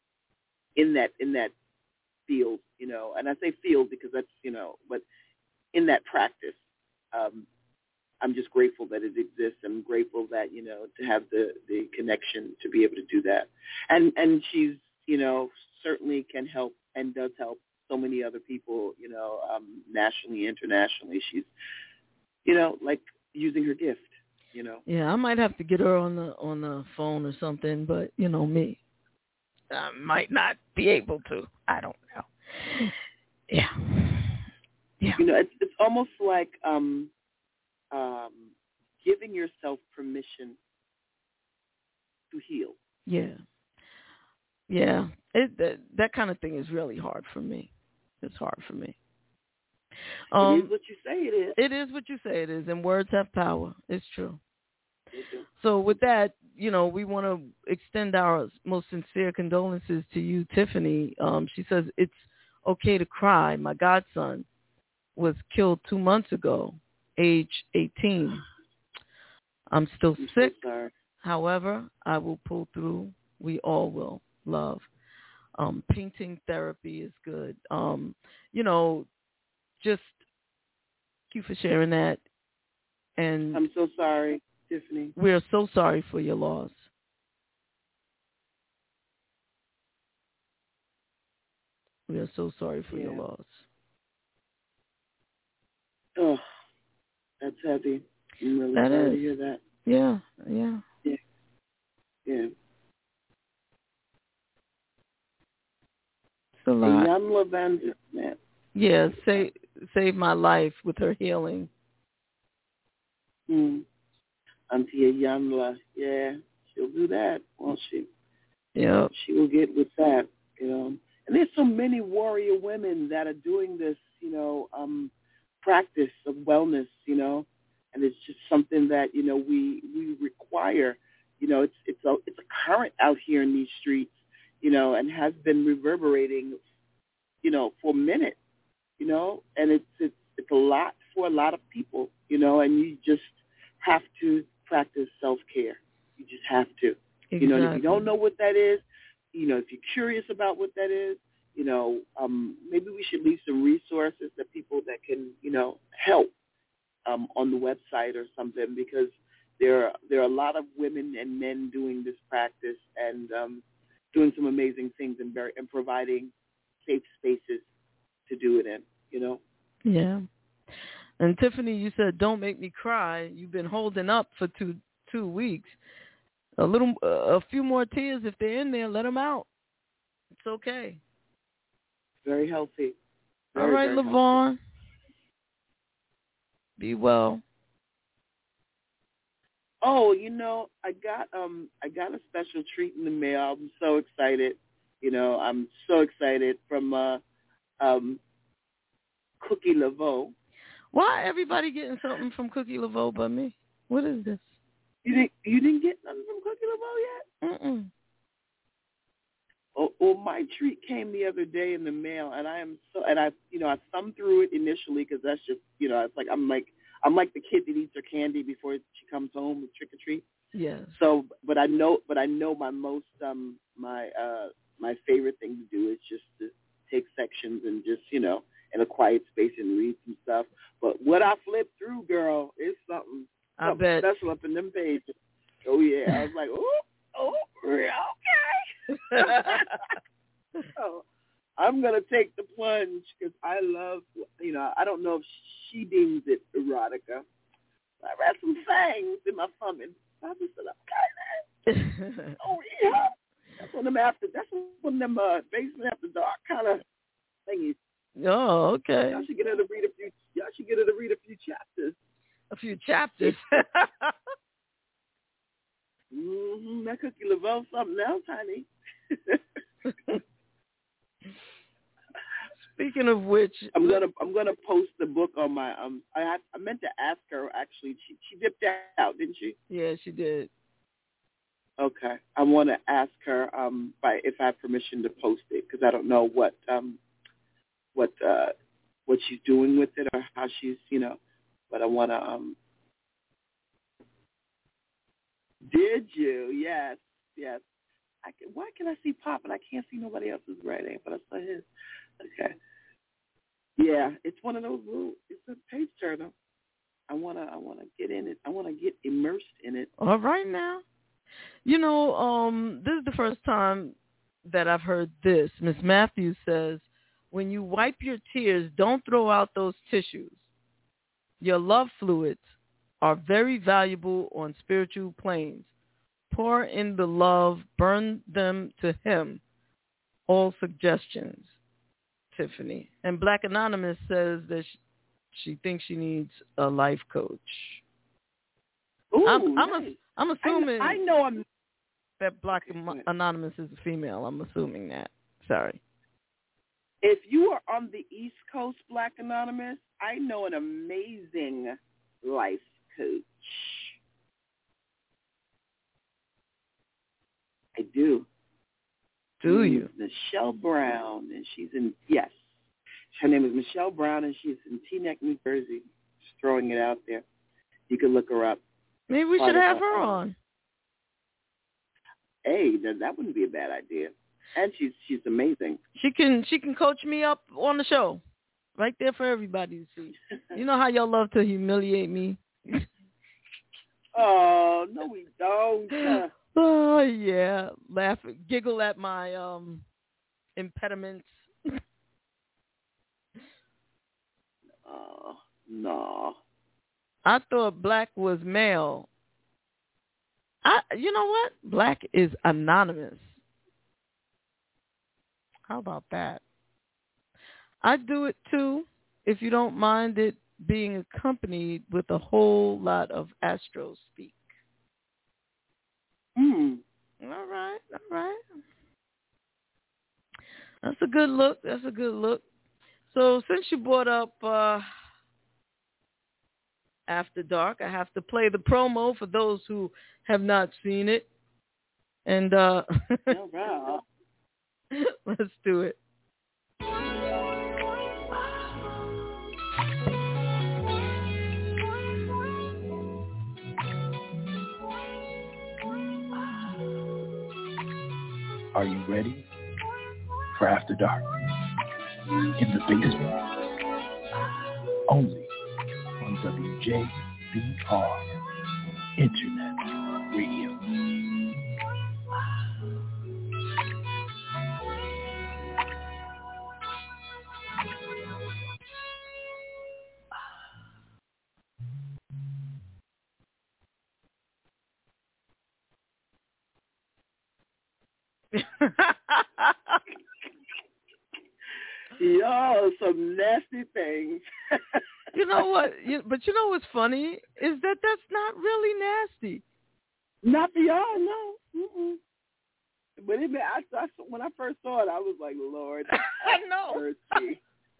in that in that field, you know, and I say field because that's, you know, but in that practice, um, I'm just grateful that it exists. I'm grateful that, you know, to have the, the connection to be able to do that. And, and she's, you know, certainly can help and does help so many other people, you know, um, nationally, internationally. She's, you know, like using her gift, you know. Yeah, I might have to get her on the on the phone or something, but you know me, I might not be able to. I don't know. Yeah, yeah. You know, it's it's almost like um, um, giving yourself permission to heal. Yeah. Yeah, it, that, that kind of thing is really hard for me. It's hard for me. Um, it is what you say it is. It is what you say it is, and words have power. It's true. So with that, you know, we want to extend our most sincere condolences to you, Tiffany. Um, she says, it's okay to cry. My godson was killed two months ago, age eighteen. I'm still I'm sick. so sorry. However, I will pull through. We all will. Love. Um, painting therapy is good. Um, you know, just thank you for sharing that. And I'm so sorry, Tiffany. We are so sorry for your loss. We are so sorry for yeah. your loss. Oh, that's heavy. I'm really That sorry is. to hear that. Yeah, yeah. Yeah. Yeah. It's a lot. Yam Lavender, man. Yeah, save save my life with her healing. Hmm. Auntie Yanla, yeah, she'll do that, won't she? Yeah. She will get with that, you know. And there's so many warrior women that are doing this, you know, um, practice of wellness, you know, and it's just something that, you know, we we require. You know, it's it's a it's a current out here in these streets, you know, and has been reverberating, you know, for a minute, you know, and it's it's it's a lot for a lot of people, you know, and you just have to practice self-care. You just have to. Exactly. You know, and if you don't know what that is, you know, if you're curious about what that is, you know, um, maybe we should leave some resources that people that can, you know, help um, on the website or something, because there are, there are a lot of women and men doing this practice and um, doing some amazing things and, very, and providing safe spaces to do it in, you know? Yeah. And Tiffany, you said, don't make me cry. You've been holding up for two two weeks. A little, uh, a few more tears, if they're in there, let them out. It's okay. Very healthy. Very, All right, very LaVon. healthy. Be well. Oh, you know, I got um, I got a special treat in the mail. I'm so excited. You know, I'm so excited from uh, um, Cookie Laveau. Why everybody getting something from Cookie Laveau but me? What is this? You didn't you didn't get nothing from Cookie Laveau yet? Mm-mm. Oh, well, my treat came the other day in the mail, and I am so, and I, you know, I thumbed through it initially because that's just, you know, it's like I'm like I'm like the kid that eats her candy before she comes home with trick or treat. Yes. So, but I know, but I know my most um my uh my favorite thing to do is just to take sections and just, you know, in a quiet space and read some stuff. But what I flipped through, girl, is something, I something bet. special up in them pages. Oh yeah, I was like, oh, oh, okay. So I'm gonna take the plunge because I love, you know, I don't know if she deems it erotica. I read some things in my thumbing. I just said, okay, oh yeah, that's one of them after. That's one of them uh, basement after dark kind of thingies. Oh, okay. Y'all should get her to read a few. Y'all should get her to read a few chapters. A few chapters. Mm-hmm. That Cookie Laveau something else, honey. Speaking of which, I'm gonna I'm gonna post the book on my um. I I meant to ask her actually. She she dipped out, didn't she? Yeah, she did. Okay, I want to ask her um by if I have permission to post it because I don't know what um what uh what she's doing with it or how she's you know, but I want to um. Did you? Yes, yes. I can, why can I see Pop and I can't see nobody else's writing, but I saw his. Okay. Yeah, it's one of those little. It's a page turner. I wanna, I wanna get in it. I wanna get immersed in it. All right now. You know, um, this is the first time that I've heard this. Miss Matthews says, when you wipe your tears, don't throw out those tissues. Your love fluids are very valuable on spiritual planes. Pour in the love, burn them to him. All suggestions, Tiffany. And Black Anonymous says that she, she thinks she needs a life coach. Ooh, I'm, I'm, nice. a, I'm assuming I, I know I'm that Black Anonymous is a female. I'm assuming that. Sorry. If you are on the East Coast, Black Anonymous, I know an amazing life coach. I do. Do you? Michelle Brown, and she's in, yes. Her name is Michelle Brown, and she's in Teaneck, New Jersey. Just throwing it out there. You can look her up. Maybe we should have her on. Hey, that, that wouldn't be a bad idea. And she's she's amazing. She can she can coach me up on the show. Right there for everybody to see. You know how y'all love to humiliate me? Oh, no we don't. Oh, yeah. Laugh, giggle at my um impediments. Oh, no. I thought Black was male. I, you know what? Black is anonymous. How about that? I do it too, if you don't mind it being accompanied with a whole lot of Astro speak. Mm. All right, all right. That's a good look. That's a good look. So since you brought up uh, After Dark, I have to play the promo for those who have not seen it. And uh, all right. Let's do it. Are you ready for After Dark? In the basement? Only on W J B R Internet Radio. Y'all, some nasty things. You know what? You, but you know what's funny is that that's not really nasty. Not for y'all, no. Mm-mm. But it, I, I, when I first saw it, I was like, Lord, I know. Mercy.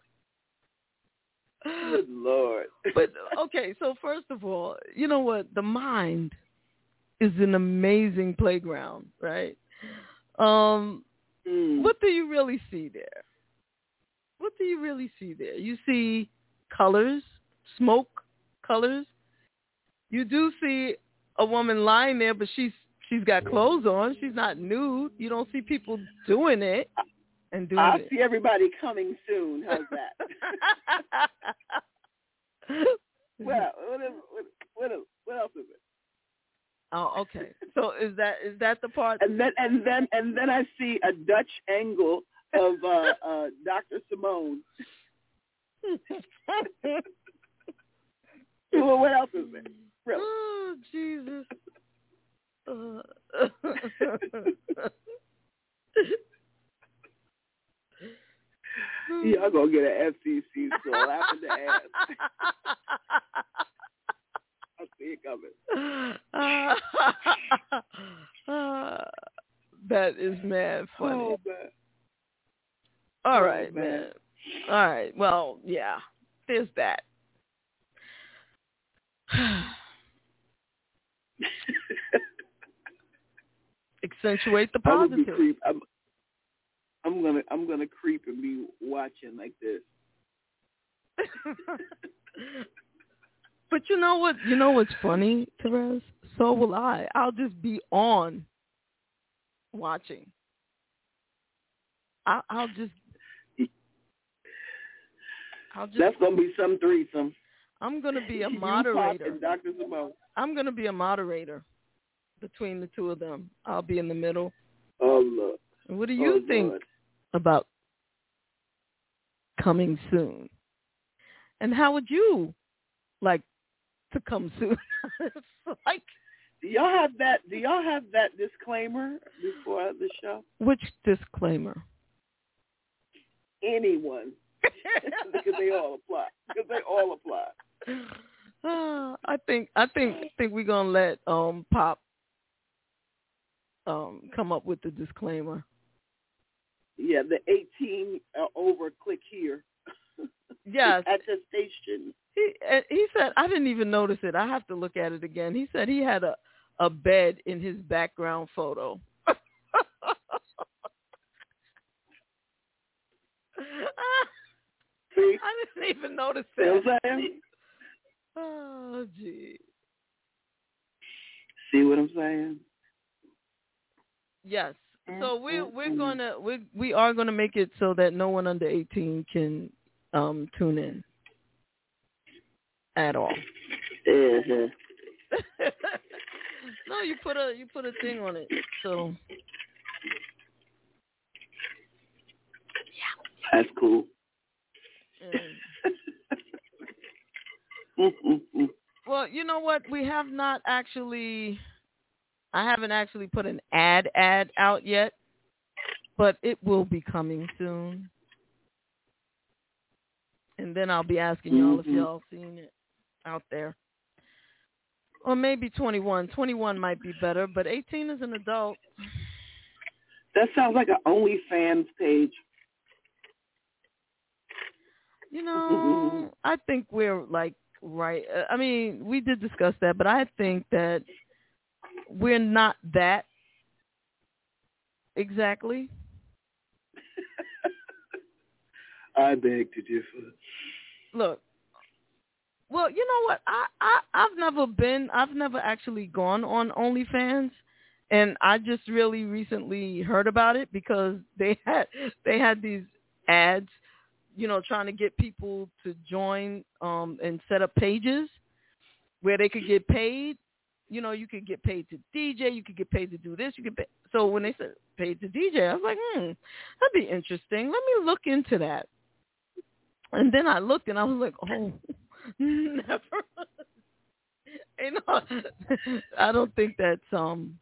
Good Lord. But okay, so first of all, you know what? The mind is an amazing playground, right? Um, mm. What do you really see there? What do you really see there? You see colors, smoke, colors. You do see a woman lying there, but she's she's got clothes on. She's not nude. You don't see people doing it and doing I'll it. see everybody coming soon. How's that? well, what, what, what, what else is it? Oh, okay. So is that is that the part? And then and then and then I see a Dutch angle of uh, uh, Doctor Simone. Well, what else is there? Really? Oh, Jesus. Uh. Y'all gonna get an F C C score after the ass. I see it coming. Uh, uh, that is mad funny. Oh, man. All oh, right, man. man. All right. Well, yeah, there's that. Accentuate the positive. I'm gonna, creep. I'm, I'm gonna I'm gonna creep and be watching like this. But you know what? You know what's funny, Therese? So will I. I'll just be on watching. I'll, I'll just. I'll just. That's gonna be some threesome. I'm gonna be a You, moderator. Pop, and Doctor Simone. I'm gonna be a moderator between the two of them. I'll be in the middle. Oh look. What do you oh, think Lord. about coming soon? And how would you like to come soon? It's like, do y'all have that? Do y'all have that disclaimer before the show? Which disclaimer? Anyone, because they all apply. Because they all apply. Uh, I think I think I think we're gonna let um Pop um come up with the disclaimer. Yeah, the eighteen uh, over. Click here. Yes. Attestation. He he said, I didn't even notice it. I have to look at it again. He said he had a, a bed in his background photo. See? I didn't even notice You know that. what I'm saying? Oh, gee. See what I'm saying? Yes. So we're we're gonna we we are gonna make it so that no one under eighteen can um tune in at all. Uh-huh. No, you put a you put a thing on it. So that's cool. Mm. Well, you know what? We have not actually. I haven't actually put an ad ad out yet, but it will be coming soon. and then I'll be asking y'all mm-hmm. if y'all seen it out there. Or maybe twenty-one. twenty-one might be better, but eighteen is an adult. That sounds like an OnlyFans page. You know, I think we're like right. I mean, we did discuss that, but I think that we're not that exactly. I beg to differ. Look, well, you know what? I, I, I've never been, I've never actually gone on OnlyFans, and I just really recently heard about it because they had, they had these ads, you know, trying to get people to join um, and set up pages where they could get paid. You know, you could get paid to D J, you could get paid to do this, you could pay. So when they said paid to D J, I was like, hmm, that'd be interesting. Let me look into that. And then I looked and I was like, oh, never. You know, I don't think that's, um,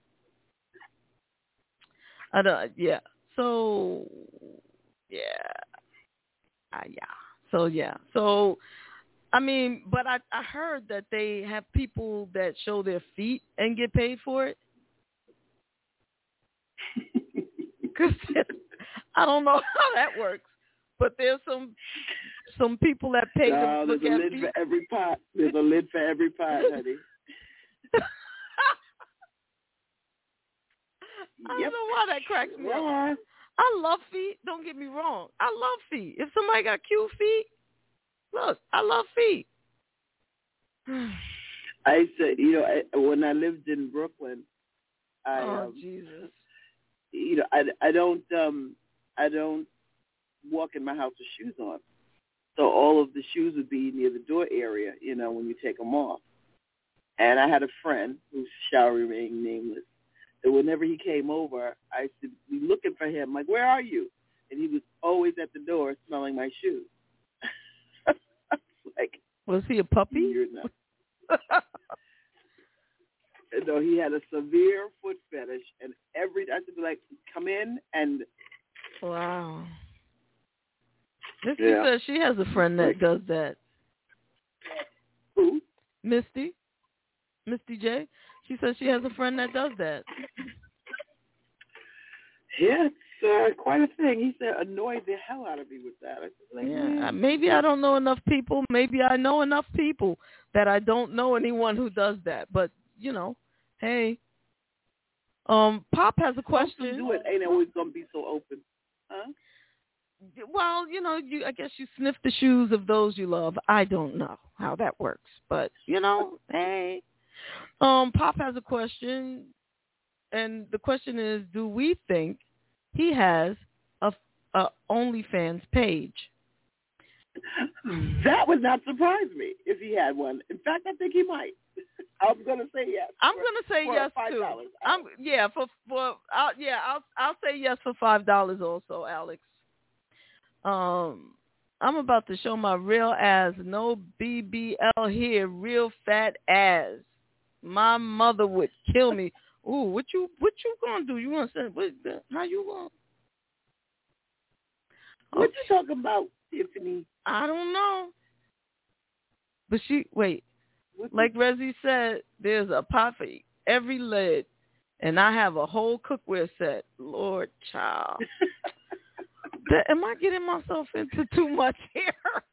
I don't, yeah. So, yeah. Uh, yeah. So, yeah. So, I mean, but I, I heard that they have people that show their feet and get paid for it. Cause I don't know how that works, but there's some some people that pay no, to look there's a at lid feet. for every pot. There's a lid for every pot, honey. I Yep. don't know why that cracks me yeah. up. I love feet. Don't get me wrong. I love feet. If somebody got cute feet, look, I love feet. I used to, you know, I, when I lived in Brooklyn, I, oh um, Jesus. You know, I, I don't, um, I don't walk in my house with shoes on. So all of the shoes would be near the door area, you know, when you take them off. And I had a friend who shall remain nameless. And whenever he came over, I used to be looking for him, like, where are you? And he was always at the door smelling my shoes. Like, was he a puppy? No, he had a severe foot fetish, and every I should be like, come in and. Wow. Misty Yeah. says she has a friend that does that. Who? Misty. Misty J. She says she has a friend that does that. Yeah, it's uh, quite a thing. He said annoyed the hell out of me with that. I was like, yeah, man. maybe I don't know enough people. Maybe I know enough people that I don't know anyone who does that. But you know, hey, um, Pop has a question. Most do it ain't always gonna be so open, huh? Well, you know, you I guess you sniff the shoes of those you love. I don't know how that works, but you know, hey. Um, Pop has a question, and the question is, do we think he has a, a OnlyFans page? That would not surprise me if he had one. In fact, I think he might. I'm gonna say yes. I'm for, gonna say for yes five too. dollars. I'm yeah for for I'll, yeah I'll I'll say yes for five dollars also, Alex. Um, I'm about to show my real ass. No B B L here. Real fat ass. My mother would kill me. Ooh, what you what you gonna do? You gonna say what? How you gonna? What you talking about, Tiffany? I don't know. But she wait. What like Rezzy said, there's a pot for every lid, and I have a whole cookware set. Lord, child. that, am I getting myself into too much here?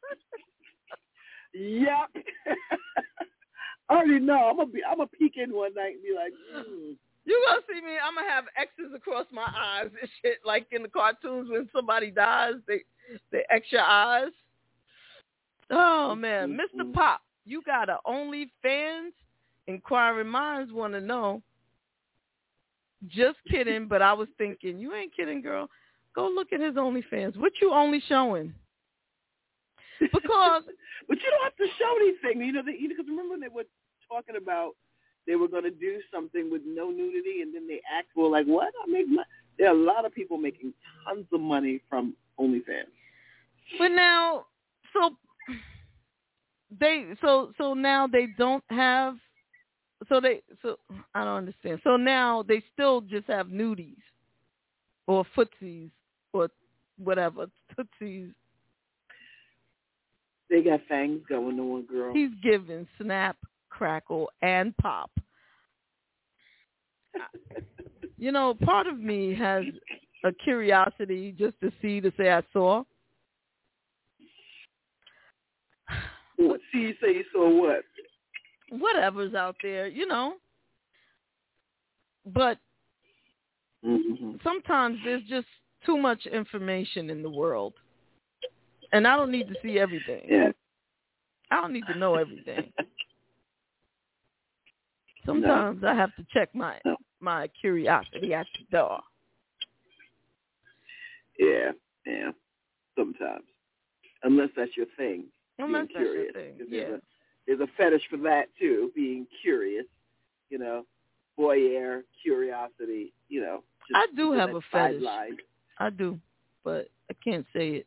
Yep. I already know. I'm gonna be. I'm gonna peek in one night and be like, mm. You gonna see me? I'm gonna have X's across my eyes and shit, like in the cartoons when somebody dies, they they X your eyes. Oh man, mm-hmm. Mister Pop, you got a OnlyFans? Inquiring minds want to know. Just kidding, but I was thinking, you ain't kidding, girl. Go look at his OnlyFans. What you only showing? Because, but you don't have to show anything. You know, the, you know, because remember when they were talking about they were going to do something with no nudity, and then they asked, well, like, what? I make my, there are a lot of people making tons of money from OnlyFans. But now, so they, so so now they don't have, so they, so I don't understand. So now they still just have nudies, or footsies, or whatever, tootsies. They got things going on, girl. He's giving snap, crackle, and pop. You know, part of me has a curiosity just to see, to say I saw. What? See, you say you saw what? Whatever's out there, you know. But mm-hmm. sometimes there's just too much information in the world. And I don't need to see everything. Yeah. I don't need to know everything. Sometimes no. I have to check my no. my curiosity at the door. Yeah, yeah. Sometimes. Unless that's your thing. Unless that's curious. your thing, yeah. There's a, there's a fetish for that, too, being curious, you know, voyeur, curiosity, you know. I do have a fetish. Sideline. I do, but I can't say it.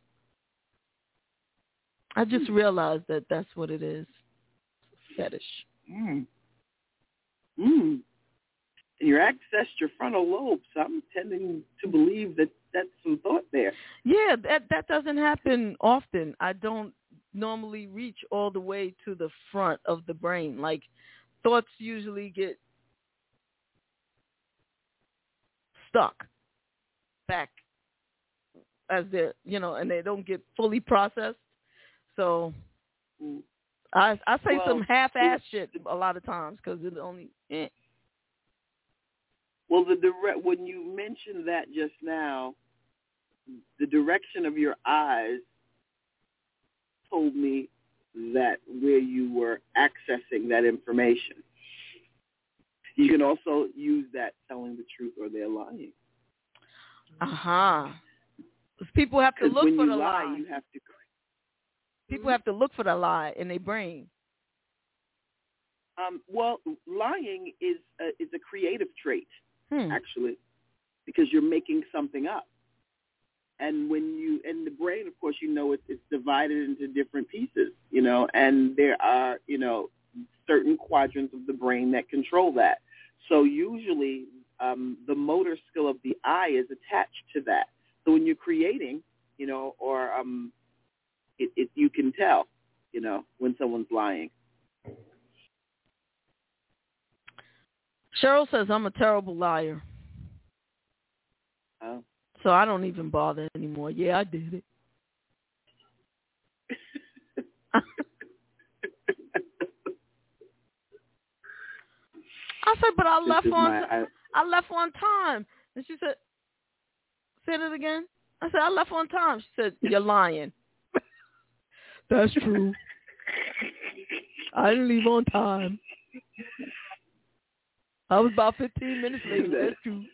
I just realized that that's what it is. Fetish. Mm. Mm. And you're accessed your frontal lobe, so I'm tending to believe that that's some thought there. Yeah, that that doesn't happen often. I don't normally reach all the way to the front of the brain. Like, thoughts usually get stuck back as they're, you know, and they don't get fully processed. So mm. I I say well, some half-ass shit a lot of times because it only. Eh. Well, the direct when you mentioned that just now, the direction of your eyes told me that where you were accessing that information. You can also use that telling the truth or they're lying. Uh-huh. People have to look when for you the lie, lie. You have to. People have to look for the lie in their brain. Um, well, lying is a, is a creative trait, hmm. actually, because you're making something up. And when you, and the brain, of course, you know, it's, it's divided into different pieces, you know, and there are, you know, certain quadrants of the brain that control that. So usually um, the motor skill of the eye is attached to that. So when you're creating, you know, or um, it, it, you can tell, you know, when someone's lying. Cheryl says I'm a terrible liar. Oh. So I don't even bother anymore. Yeah, I did it. I said, but I This left on my, t- I, I left on time. And she said, say it again. I said, I left on time. She said, you're lying. That's true. I didn't leave on time. I was about fifteen minutes late. That's true.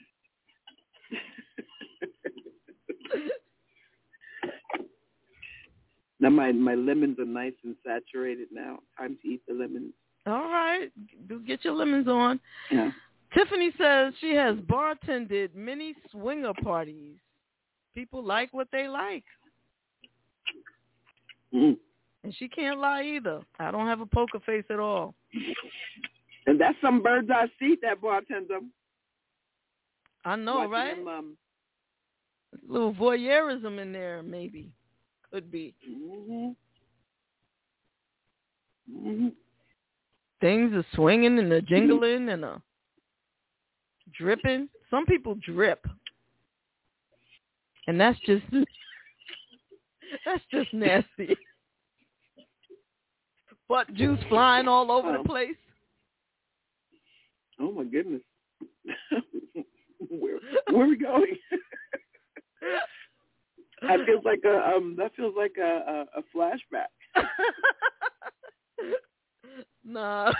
Now my, my lemons are nice and saturated now. Time to eat the lemons. All right. Do get your lemons on. Yeah. Tiffany says she has bartended many swinger parties. People like what they like. Mm. And she can't lie either. I don't have a poker face at all. And that's some bird's eye seat, that bartender. I know, Watching right? Them, um... A little voyeurism in there, maybe. Could be. Mm-hmm. Mm-hmm. Things are swinging and a jingling and a dripping. Some people drip. And that's just, that's just nasty. Butt juice flying all over oh. the place. Oh, my goodness. where, where are we going? That feels like a um. That feels like a a, a flashback. Nah,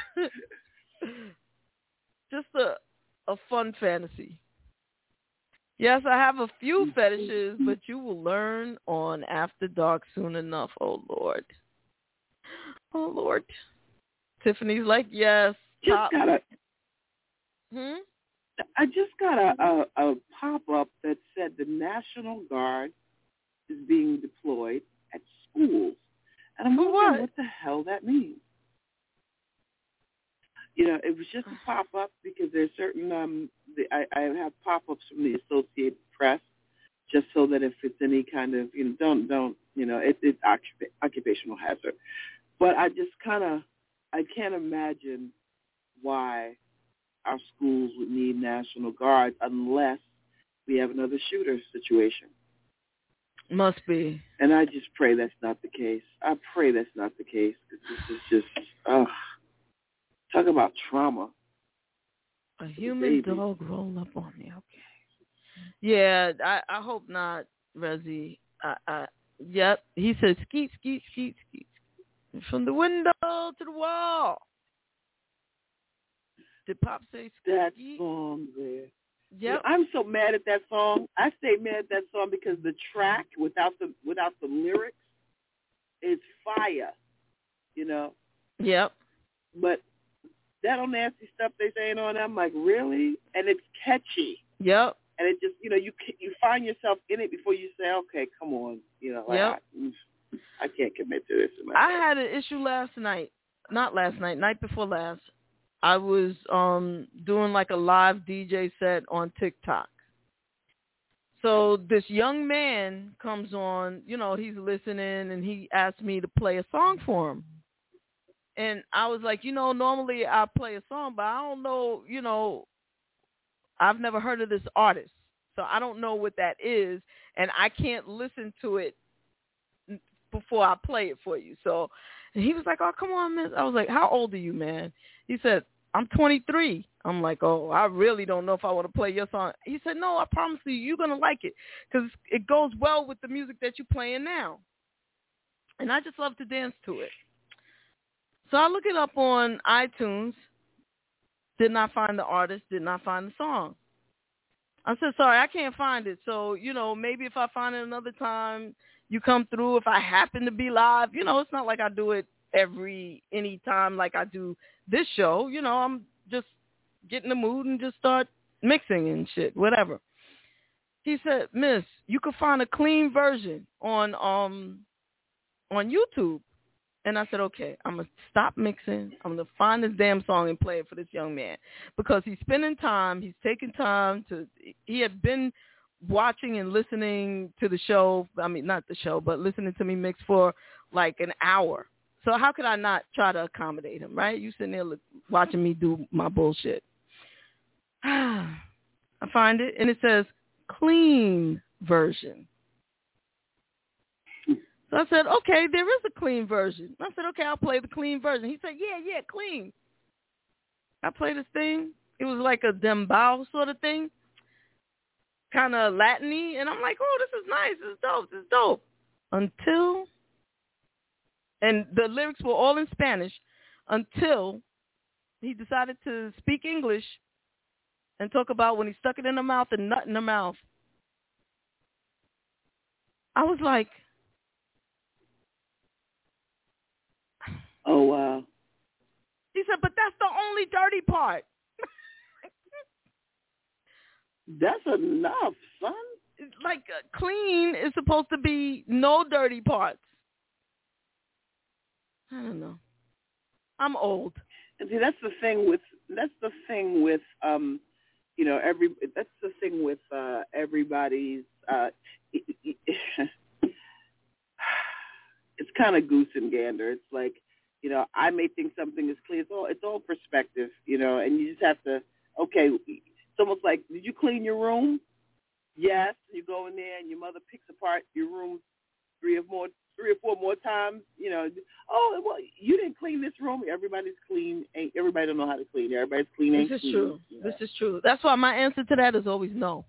just a a fun fantasy. Yes, I have a few fetishes, but you will learn on After Dark soon enough. Oh Lord, oh Lord. Tiffany's like, yes. Just top. got a. Hmm. I just got a, a, a pop-up that said the National Guard is being deployed at schools. And I'm wondering what? what the hell that means. You know, it was just a pop-up because there's certain, um, the, I, I have pop-ups from the Associated Press just so that if it's any kind of, you know, don't, don't, you know, it, it's occup- occupational hazard. But I just kind of, I can't imagine why our schools would need National Guards unless we have another shooter situation. Must be. And I just pray that's not the case. I pray that's not the case. This is just, oh, talk about trauma. A human dog roll up on me. Okay. Yeah, I, I hope not, Rezzy. I, I, yep. He said skeet, skeet, skeet, skeet. From the window to the wall. Did Pop say skeet? That song there. Yep. You know, I'm so mad at that song. I stay mad at that song because the track without the without the lyrics is fire. You know. Yep. But that old nasty stuff they saying on, I'm like, really? And it's catchy. Yep. And it just, you know, you you find yourself in it before you say, okay, come on, you know, like, yep. I, I can't commit to this. I had an issue last night, not last night, night before last. I was um doing like a live D J set on TikTok. So this young man comes on, you know, he's listening, and he asked me to play a song for him. And I was like, you know, normally I play a song, but I don't know, you know, I've never heard of this artist. So I don't know what that is, and I can't listen to it before I play it for you. So and he was like, oh, come on, miss. I was like, how old are you, man? He said, I'm twenty-three. I'm like, oh, I really don't know if I want to play your song. He said, no, I promise you, you're going to like it because it goes well with the music that you're playing now. And I just love to dance to it. So I look it up on iTunes, did not find the artist, did not find the song. I said, sorry, I can't find it. So, you know, maybe if I find it another time, you come through. If I happen to be live, you know, it's not like I do it every, any time like I do this show. You know, I'm just get in the mood and just start mixing and shit, whatever. He said, miss, you could find a clean version on um on YouTube. And I said, okay, I'm going to stop mixing. I'm going to find this damn song and play it for this young man because he's spending time. He's taking time to – he had been watching and listening to the show. I mean, not the show, but listening to me mix for like an hour. So how could I not try to accommodate him, right? You sitting there look, watching me do my bullshit. I find it, and it says clean version. So I said, okay, there is a clean version. I said, okay, I'll play the clean version. He said, yeah, yeah, clean. I played this thing. It was like a dembow sort of thing, kind of Latin-y. And I'm like, oh, this is nice. This is dope. This is dope. Until, and the lyrics were all in Spanish, until he decided to speak English and talk about when he stuck it in her mouth and nut in her mouth. I was like, oh, wow. He said, but that's the only dirty part. That's enough, son. Like, uh, clean is supposed to be no dirty parts. I don't know. I'm old. And see, that's the thing with, that's the thing with, um, you know, every, that's the thing with uh, everybody's, uh, it's kind of goose and gander. It's like, you know, I may think something is clean. It's all, it's all perspective, you know, and you just have to, okay, it's almost like, did you clean your room? Yes. You go in there and your mother picks apart your room three or more, three or four more times, you know. Oh, well, you didn't clean this room. Everybody's clean. Ain't, everybody don't know how to clean. Everybody's clean. This is clean, true. you know? This is true. That's why my answer to that is always no.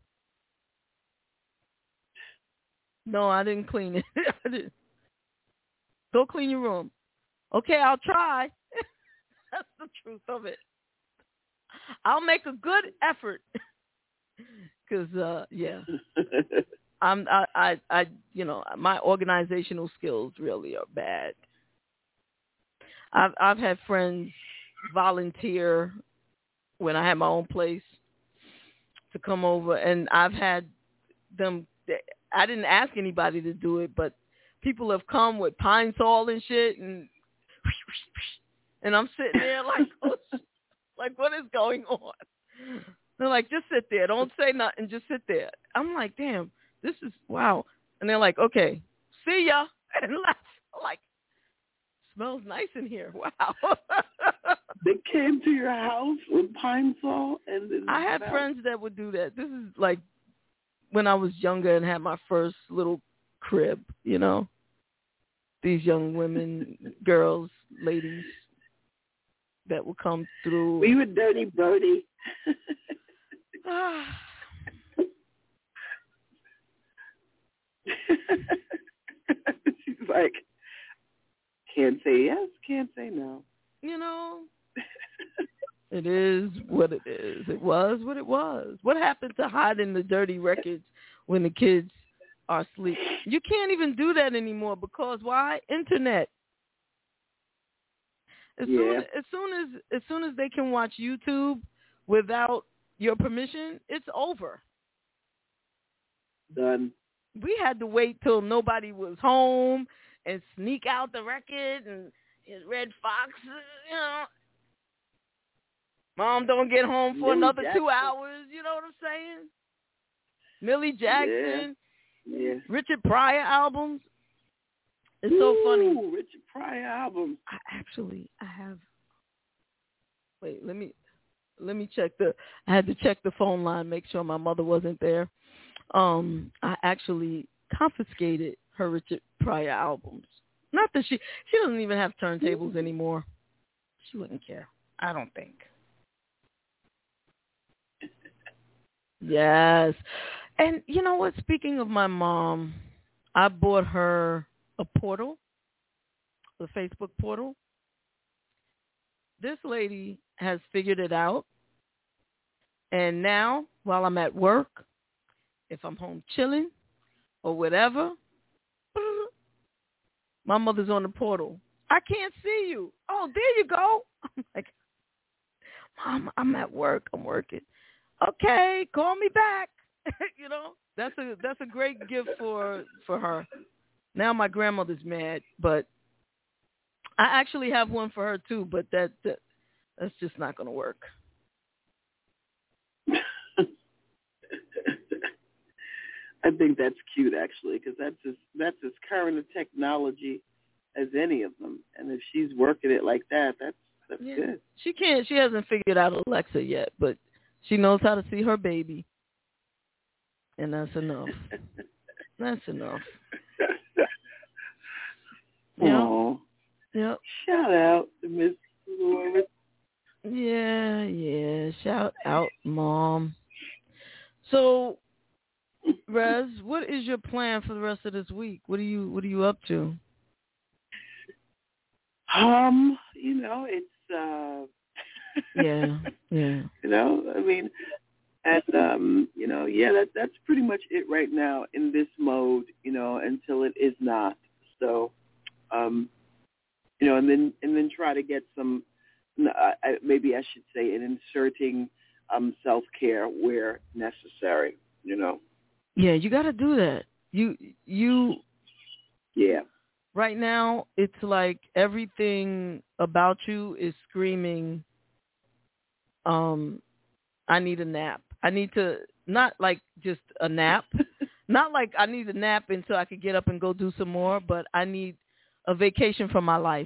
No, I didn't clean it. I didn't. Go clean your room. Okay, I'll try. That's the truth of it. I'll make a good effort. Because, uh, yeah, I'm, I, I, I, you know, my organizational skills really are bad. I've, I've had friends volunteer when I had my own place to come over, and I've had them. I didn't ask anybody to do it, but people have come with Pine Sol and shit, and and I'm sitting there like, oh, like, what is going on? They're like, just sit there. Don't say nothing. Just sit there. I'm like, damn, This is, wow. And they're like, okay, see ya. And left. I'm like, smells nice in here. Wow. They came to your house with Pine Sol? And then I had friends that would do that. This is like when I was younger and had my first little crib, you know. These young women, girls, ladies that would come through. We were Dirty Birdie. She's like, can't say yes, can't say no. You know, it is what it is. It was what it was. What happened to hiding the dirty records when the kids are asleep? You can't even do that anymore because why? Internet. As yeah. soon as soon as as soon as they can watch YouTube without your permission, it's over. Done. We had to wait till nobody was home and sneak out the record and his Red Fox, you know. Mom don't get home for Millie another Jackson. two hours, you know what I'm saying? Millie Jackson, yeah. Yeah. Richard Pryor albums. It's Ooh, so funny. Richard Pryor albums. I actually, I have, wait, let me, let me check the, I had to check the phone line, make sure my mother wasn't there. Um, I actually confiscated her Richard Pryor albums. Not that she, she doesn't even have turntables anymore. She wouldn't care. I don't think. Yes. And you know what? Speaking of my mom, I bought her a portal, the Facebook portal. This lady has figured it out. And now, while I'm at work, if I'm home chilling or whatever, my mother's on the portal. I can't see you. Oh, there you go. I'm like, Mom, I'm at work. I'm working. Okay, call me back. You know, that's a that's a great gift for for her. Now my grandmother's mad, but I actually have one for her too. But that, that that's just not going to work. I think that's cute, actually, because that's as, that's as current a technology as any of them. And if she's working it like that, that's that's yeah. good. She can't. She hasn't figured out Alexa yet, but she knows how to see her baby, and that's enough. That's enough. Oh, yep. Yep. Shout out to Miss Laura. Yeah, yeah. Shout out, Mom. So, Rez, what is your plan for the rest of this week? What are you What are you up to? Um, you know, it's uh. yeah, yeah. You know, I mean, and um, you know, yeah, that that's pretty much it right now in this mode. You know, until it is not. So, um, you know, and then and then try to get some. Uh, maybe I should say, in inserting um self care where necessary. You know. Yeah, you got to do that. You you. Yeah. Right now, it's like everything about you is screaming, um, I need a nap. I need to, not like just a nap, not like I need a nap until I could get up and go do some more, but I need a vacation from my life.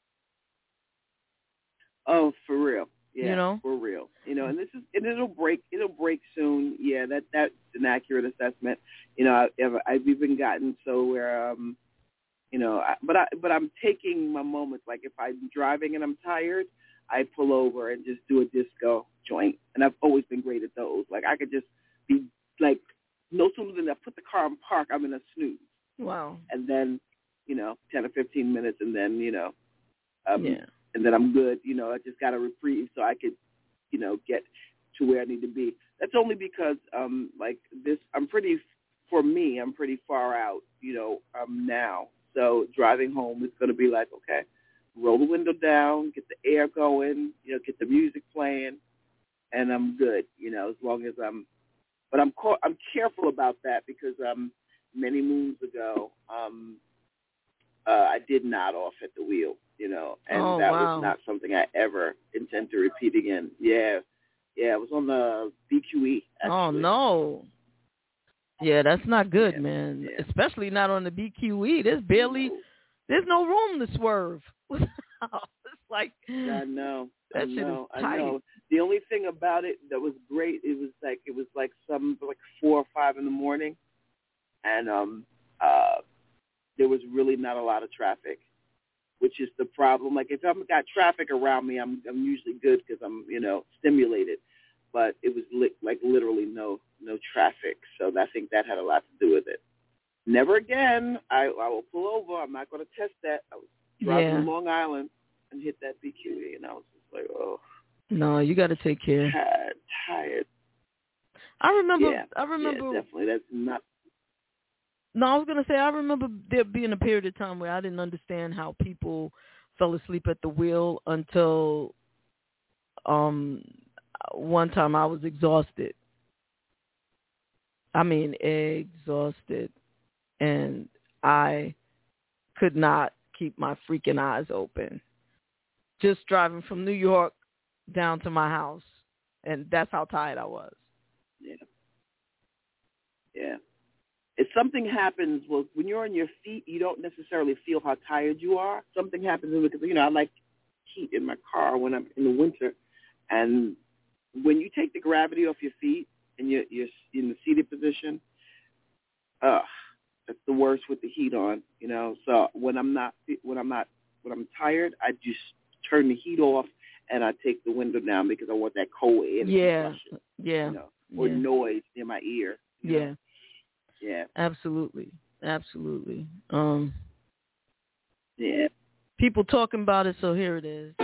Oh, for real. Yeah, you know? For real. You know, and this is, and it'll break, it'll break soon. Yeah, that that's an accurate assessment. You know, I've, I've even gotten so where, um, you know, I, but I, but I'm taking my moments. Like if I'm driving and I'm tired, I pull over and just do a disco joint. And I've always been great at those. Like I could just be like, no sooner than I put the car in park, I'm in a snooze. Wow. And then, you know, ten or fifteen minutes, and then, you know, um, yeah. and then I'm good. You know, I just got a reprieve so I could, you know, get to where I need to be. That's only because, um, like this, I'm pretty, for me, I'm pretty far out, you know, um, now. So driving home is going to be like, okay, roll the window down, get the air going, you know, get the music playing, and I'm good, you know, as long as I'm, but I'm co- I'm careful about that because um, many moons ago, um, uh, I did nod off at the wheel, you know, and oh, that wow. was not something I ever intend to repeat again. Yeah, yeah, it was on the B Q E, actually. Oh, no. Yeah, that's not good, yeah. man. Yeah. Especially not on the B Q E. There's barely, there's no room to swerve. It's like, I know. I that shit know. is tight. I know. The only thing about it that was great, it was like it was like some like four or five in the morning, and um, uh, there was really not a lot of traffic, which is the problem. Like if I've got traffic around me, I'm I'm usually good because I'm you know stimulated. But it was li- like literally no no traffic, so I think that had a lot to do with it. Never again. I I will pull over. I'm not going to test that. I was driving Yeah. to Long Island and hit that B Q E, and I was just like, oh. No, you got to take care. Tired, tired. I remember. Yeah, I remember. yeah, definitely. That's not. No, I was gonna say I remember there being a period of time where I didn't understand how people fell asleep at the wheel until um one time I was exhausted. I mean, exhausted, and I could not keep my freaking eyes open. Just driving from New York down to my house, and that's how tired I was. Yeah. Yeah. If something happens, well, when you're on your feet, you don't necessarily feel how tired you are. Something happens because, you know, I like heat in my car when I'm in the winter, and when you take the gravity off your feet and you're, you're in the seated position, uh, that's the worst with the heat on, you know. So when I'm not, when I'm not, when I'm tired, I just turn the heat off and I take the window down because I want that cold air to Yeah, rushing, yeah, you know, or yeah. noise in my ear. You Yeah, know? Yeah, absolutely, absolutely. Um, yeah. People talking about it, so here it is.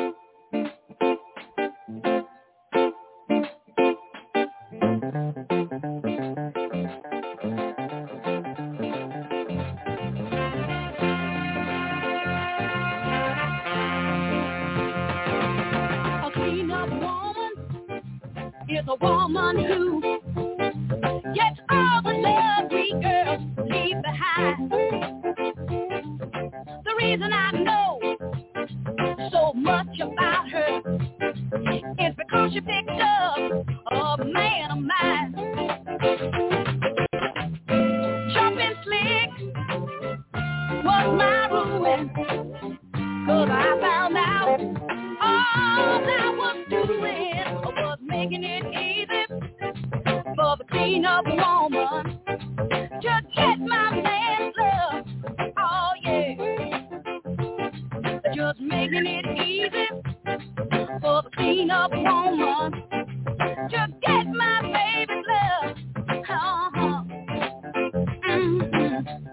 Is a woman who gets all the love we girls leave behind. The reason I know so much about her is because she picked up a man of mine. Jumping slick was my ruin, 'cause I found out all I was doing was making it easy for the clean-up woman to get my man's love. Oh, yeah. Just making it easy for the clean-up woman to get my baby's love. Uh-huh. Mm-hmm.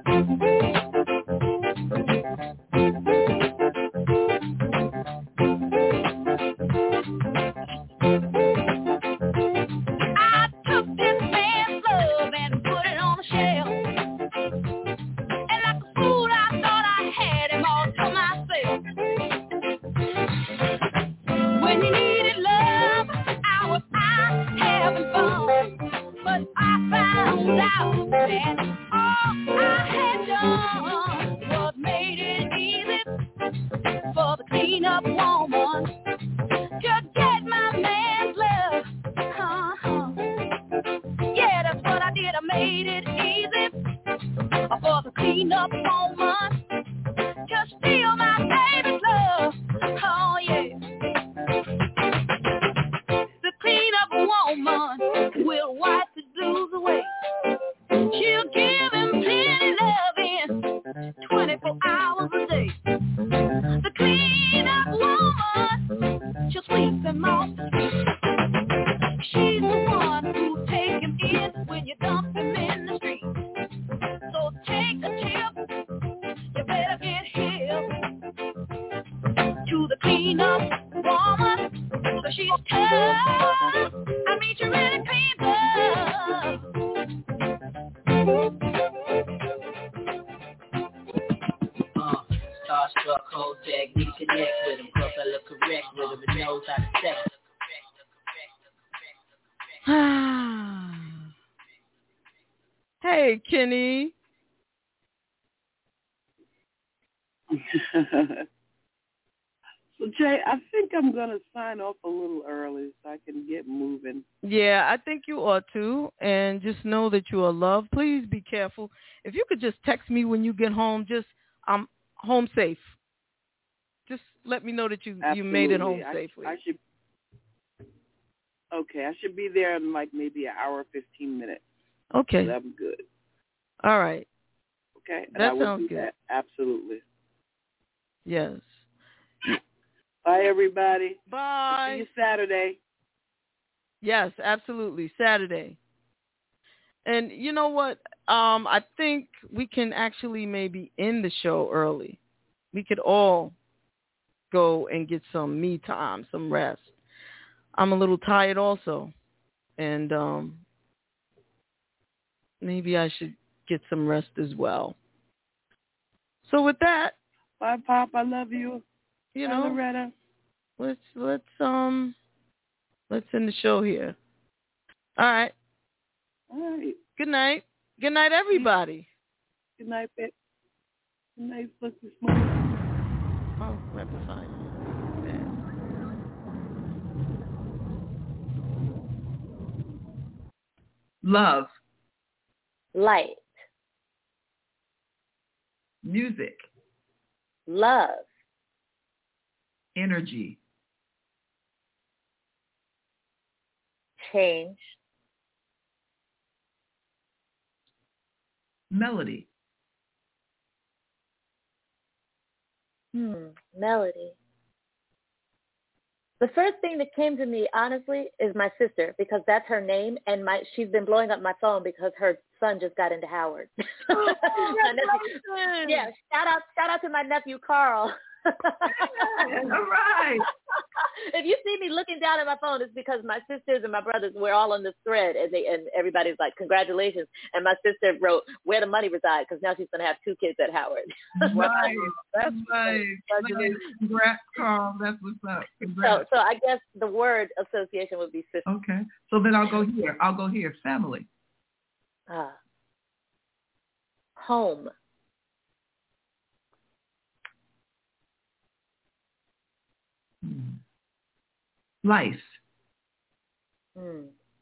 Hey, Kenny. So, Jay, I think I'm going to sign off a little early so I can get moving. Yeah, I think you ought to. And just know that you are loved. Please be careful. If you could just text me when you get home, just I'm home safe. Just let me know that you, you made it home I, safely. I should. Okay, I should be there in like maybe an hour, fifteen minutes. Okay. So I'm good. All right. Okay. And that I will sounds do good. That. Absolutely. Yes. Bye, everybody. Bye. See you Saturday. Yes, absolutely. Saturday. And you know what? Um, I think we can actually maybe end the show early. We could all go and get some me time, some rest. I'm a little tired also. And um, maybe I should get some rest as well. So with that. Bye, Pop. I love you. You Bye, know. Loretta. Let's let's um let's end the show here. All right. All right. Good night. Good night, everybody. Good night, Pet. Good night, Fluffy Smooth. Oh, right beside you. Love. Light. Music. Love. Energy. Change. Melody. Hmm. Melody. The first thing that came to me, honestly, is my sister, because that's her name, and my she's been blowing up my phone because her son just got into Howard. Oh, my nephew, yeah, shout out, shout out to my nephew Carl. All right. If you see me looking down at my phone, it's because my sisters and my brothers, we're all on this thread, and they and everybody's like, congratulations. And my sister wrote, where the money resides, because now she's going to have two kids at Howard. Nice. That's nice. Nice. Congrats, Carl. That's what's up. Congrats. So, so I guess the word association would be sister. Okay. So then I'll go here. I'll go here. Family. Ah. Home. Hmm. Life. Hmm.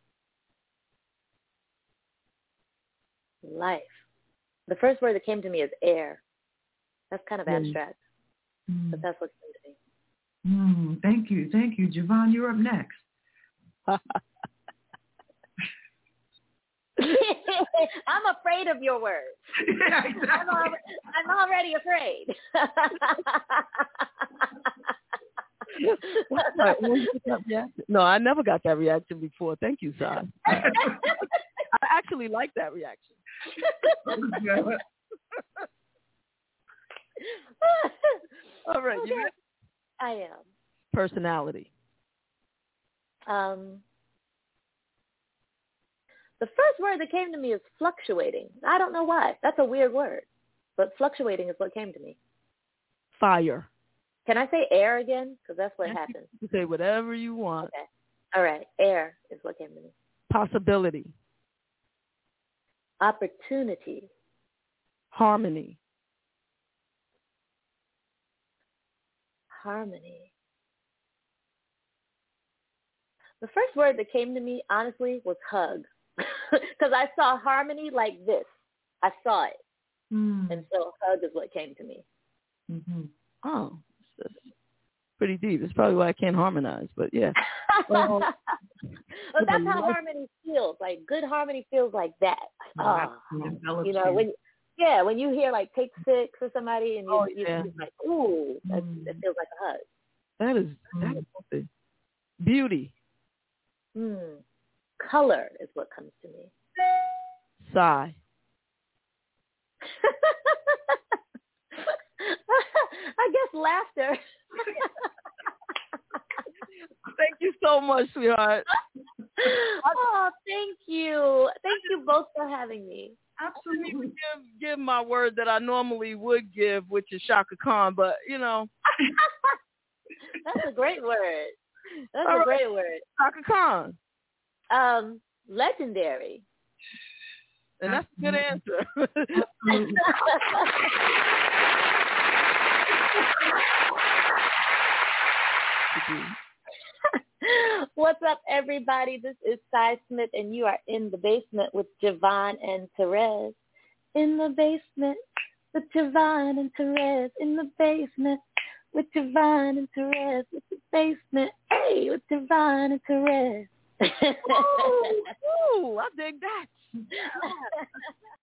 Life. The first word that came to me is air. That's kind of abstract, mm. but that's what came to me. Mm. Thank you. Thank you. Javon, you're up next. I'm afraid of your words. Yeah, exactly. I'm, al- I'm already afraid. No, I never got that reaction before. Thank you, Sai. I actually like that reaction. All right. You ready? I am. Personality. Um, the first word that came to me is fluctuating. I don't know why. That's a weird word, but fluctuating is what came to me. Fire. Can I say air again? Because that's what happens. You can say whatever you want. Okay. All right. Air is what came to me. Possibility. Opportunity. Harmony. Harmony. The first word that came to me, honestly, was hug. Because I saw harmony like this. I saw it. Mm. And so hug is what came to me. Mm-hmm. Oh, that's pretty deep. It's probably why I can't harmonize, but yeah. Well, well, that's how harmony feels. Like good harmony feels like that. Like, oh, you know, when yeah, when you hear like Take Six or somebody and you, oh, you yeah. you're like, ooh, that, mm. that feels like a hug. That is that is something. Beauty. Hmm. Color is what comes to me. Sigh. I guess laughter. Thank you so much, sweetheart. Oh, thank you. Thank you both for having me. Absolutely. I didn't give, give my word that I normally would give, which is Shaka Khan, but, you know. That's a great word. That's All a right. great word. Shaka Khan. Um, legendary. And that's a good answer. to be. What's up, everybody? This is Cy Smith, and you are in the basement with Javon and Therese. In the basement with Javon and Therese. In the basement with Javon and Therese. With the basement, hey, with Javon and Therese. Ooh, ooh, I dig that.